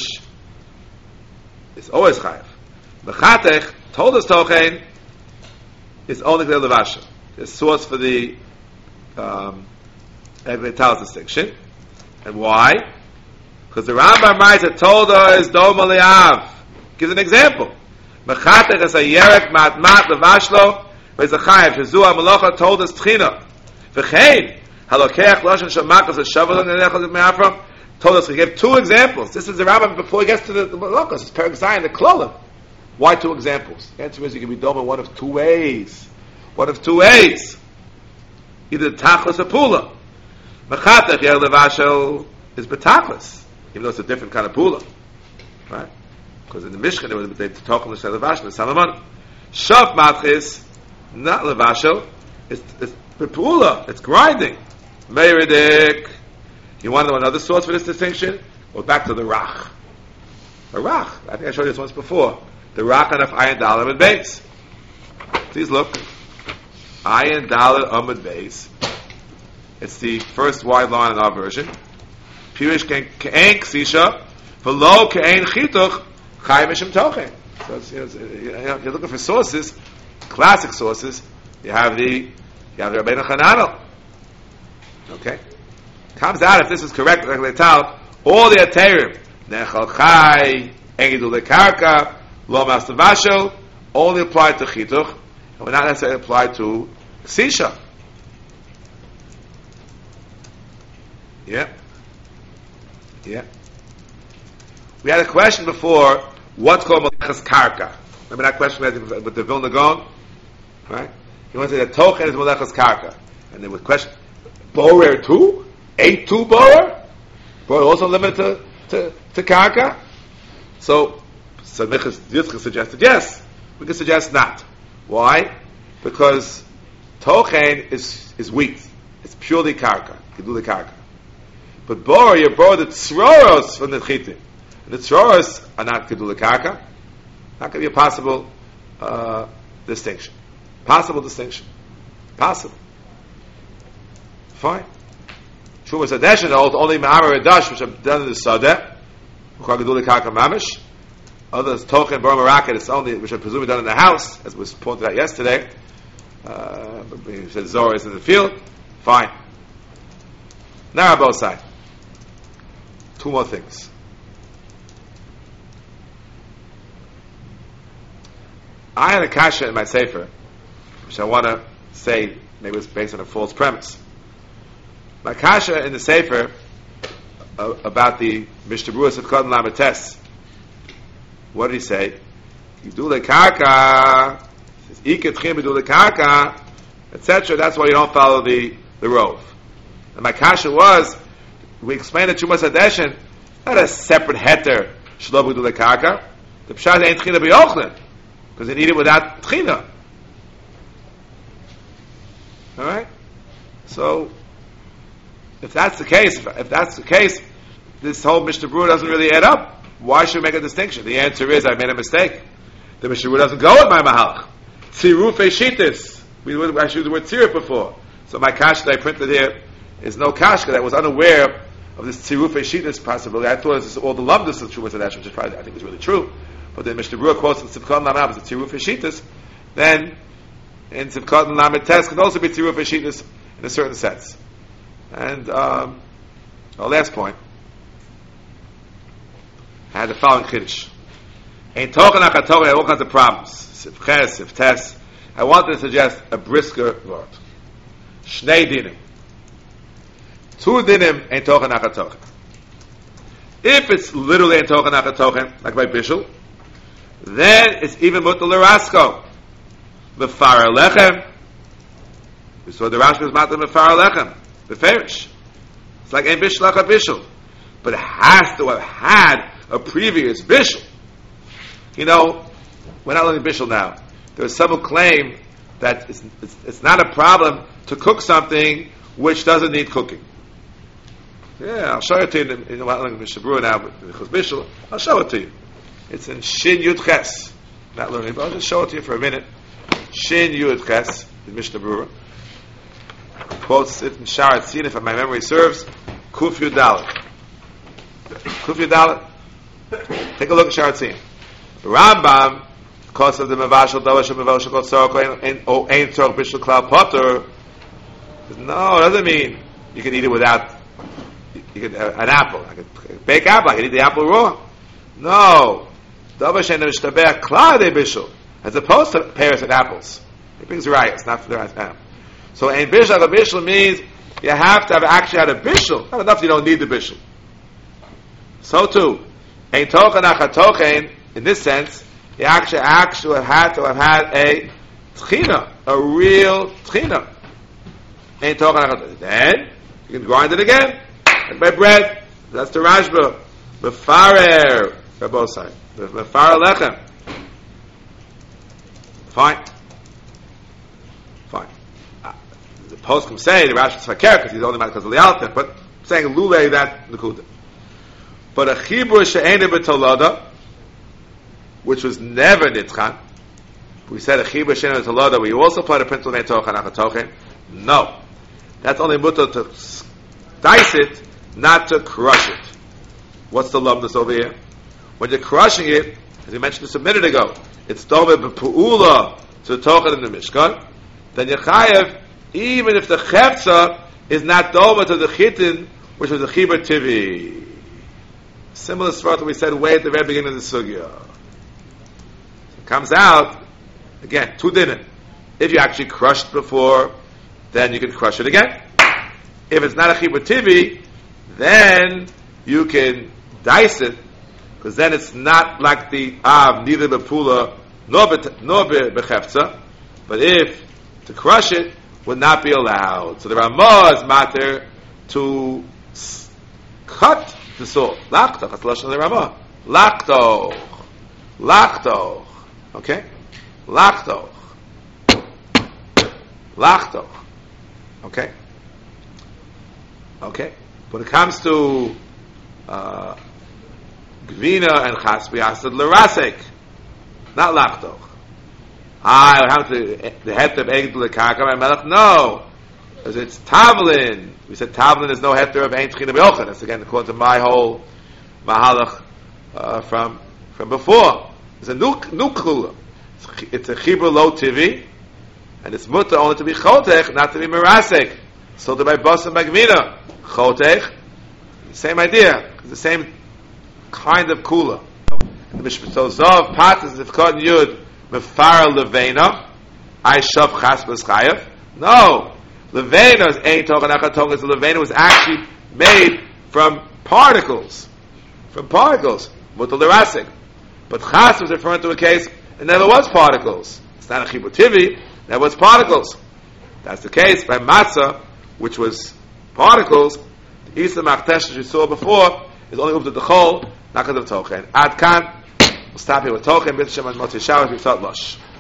is always chayiv. Mechatech told us tochen is only kedei levashlo. The source for the um, Eglei Tal's distinction, and why? Because the Rambam writes that Tolda is Dom Aliav. Gives an example. Mechatech is a yerek mat mat levashlo v'ez a chayiv shezu ha-malocha told us tchina. V'chein halokech loshen shamakas ha-shavel ha-nelechot me'afram told us. He gave two examples. This is the Rambam before he gets to the, the malachas. It's Perek Zayin, the klolim. Why two examples? The answer is you can be Dom in one of two ways. One of two ways. Either tachlis or pula. Mechatech yer levashlo is betachlis. Even though it's a different kind of pula, right? Because in the Mishkan they were they talk on the levashel, the Salomon. Shaf matchis, not levashel. It's it's pula. It's grinding. Meiridik. You want to know another source for this distinction? Well, back to the Rach. The Rach. I think I showed you this once before. The Rach and of Ayin Dalet Amud Beis. Please look. Ayin Dalet Amud Beis. It's the first wide line in our version. Pirish ke'en ksisha, v'lo ke'en chituch, chayim mishim tochen. So it's, you know, it's, you know, you're looking for sources, classic sources. You have the, you have the Rabbeinu Chananel. Okay, comes out if this is correct. Like Leital, all the Aterim, nechal chay, engidul lekarka, lo mastavashel, only apply to chituch, and will not necessarily apply to ksisha. Yeah. Yeah. We had a question before, what's called Malachas Karka? Remember that question we had with the Vilna Gaon? Right? He wanted to say that Tochen is Malachas Karka. And there was a question, Borer too? A two Borer? Borer also limited to, to, to Karka? So, Samichas Yitzchak suggested yes. We could suggest not. Why? Because Tochen is, is wheat. It's purely Karka. Gedule Karka. But Bor, you borrow the tzroros from the chitim. The tzroros are not kedula karka. Not going to be a possible uh, distinction. Possible distinction. Possible. Fine. Shuvah Sadesh and only Ma'amar Adash, which are done in the Sadeh, kedula karka mamish. Others Tochen Bor Maraket, it's only which are presumably done in the house, as was pointed out yesterday. Uh, we said Zohar is in the field. Fine. Now on both sides. Two more things. I had a kasha in my sefer, which I want to say maybe it's based on a false premise. My kasha in the Sefer uh, about the Mishnah Berurah of Kodan Lamates. What did he say? You do the karka, iketchim, you do the karka, et cetera. That's why you don't follow the the rove. And my kasha was, we explained the Chumas Hadeshin, not a separate heter shlo do the karka. The pshat ain't tchina b'yochlen because they need it without tchina. All right. So, if that's the case, if, if that's the case, this whole Mishnah Berurah doesn't really add up. Why should we make a distinction? The answer is, I made a mistake. The Mishnah Berurah doesn't go with my mahalach. Tziruf eshitis. We would actually used the word tziruf before. So my kash that I printed here is no kashka that was unaware of this tziruf eshitis possibility. I thought this is all the lumdus of Trumas Hadash, which is probably, I think is really true. But the Mishnah Berurah quotes in Sivkot Lamav as a tziruf eshitis. Then in Sivkot Lamates can also be tziruf eshitis in a certain sense. And um, our last point, I had the following chiddush. Ein tochen achatochen had all kinds of problems. Sivches, sivtes. I wanted to suggest a brisker word. Shnei dinim. Two dinim ein tochen achatochen. If it's literally ein tochen achatochen, like by Bishul, then it's even mutal l'rasko. Mefar lechem. We saw the Rashi was matter mefar lechem. The Farish. It's like ein Bishul lach a Bishul. But it has to have had a previous bishul. You know, we're not only bishul now. There's some who claim that it's, it's, it's not a problem to cook something which doesn't need cooking. Yeah, I'll show it to you in, in, in Mishnah Berurah now, but because bishul, I'll show it to you. It's in Shin Yud Ches. Not learning, but I'll just show it to you for a minute. Shin Yud Ches in Mishnah Berurah. Quotes it in Sha'ar Tzin, if my memory serves. Kuf Yud Dalet. Kuf Yud Dalet. Take a look at Sha'ar Tzin. Rambam, because of the Mevashal Davash and Mevashal Kotzorko and O Ein Tzorch Bishul Klal Potter. No, it doesn't mean you can eat it without you can uh, an apple. I can bake apple. I can eat the apple raw. No, Davash and Mishtabeh Klal De Bishul, as opposed to pears and apples. It brings rayas, not for the right. So Ein Bishul a Bishul means you have to have actually had a Bishul. Not enough you don't need the Bishul. So too. Ein tochen achatochen, in this sense, you actually actually had to have had a tchina, a real tchina. Ein tochen achatochen. Then you can grind it again, like by bread. That's the Rashba. Mefarer, Rabosai. Mefarer lechem. Fine. Fine. Uh, the post can say the Rashi is fakir because he's only mad because of the altar, but saying lule that nekuda. But a chibur she'ena b'tolada, which was never nitchan, we said a chibur she'ena b'tolada, we also applied a principle named tochen achatochen. No, that's only mutter to dice it, not to crush it. What's the lumdus over here? When you're crushing it, as we mentioned this a minute ago, it's dove b'pu'ula to the tochen in the mishkan. Then you chayev, even if the chefza is not dove to the chitin, which was the chibur tivi. Similar svart that we said way at the very beginning of the sugya. It comes out, again, two dinim. If you actually crushed before, then you can crush it again. If it's not a chibur tivi, then you can dice it, because then it's not like the av, neither bepula nor bechefza. But if to crush it would not be allowed, so the Ramah is matter to s- cut the salt. Lachtoch, that's the lashon of the Ramah. Lachtoch, lachtoch, okay, lachtoch, lachtoch, okay, okay. When it comes to uh, Gvina and Chaspi, I said Lerasek, not Lachtoch. Ah, I have to, the heter of Eged Lekaka, my Melech, no. Because it's Tavlin. We said Tavlin is no heter of Ein Tchina B'Yochel. That's again according to my whole Mahalach uh, from from before. It's a new, new Kula. It's a Chibur Lo Tivi, and it's mutter only to be Chotech, not to be Merasek. So to by Bas and Magvina. Chotech, same idea, the same kind of kula. The Mishpato Zov Patas if Koden Yud Mefara Levena I Shav Chas B'Schayev No. Levena is ein tochen echad tochen. The levena was actually made from particles. From particles. Mutal derasig. But chas was referring to a case it never was particles. It's not a chibur tivi. That was particles. That's the case by matzah, which was particles. The isa machtesh as you saw before is only up to the chol, not because of tochen. Ad kan. We'll stop here with tochen. B'Shem and Motzi Shabbos. We start lush.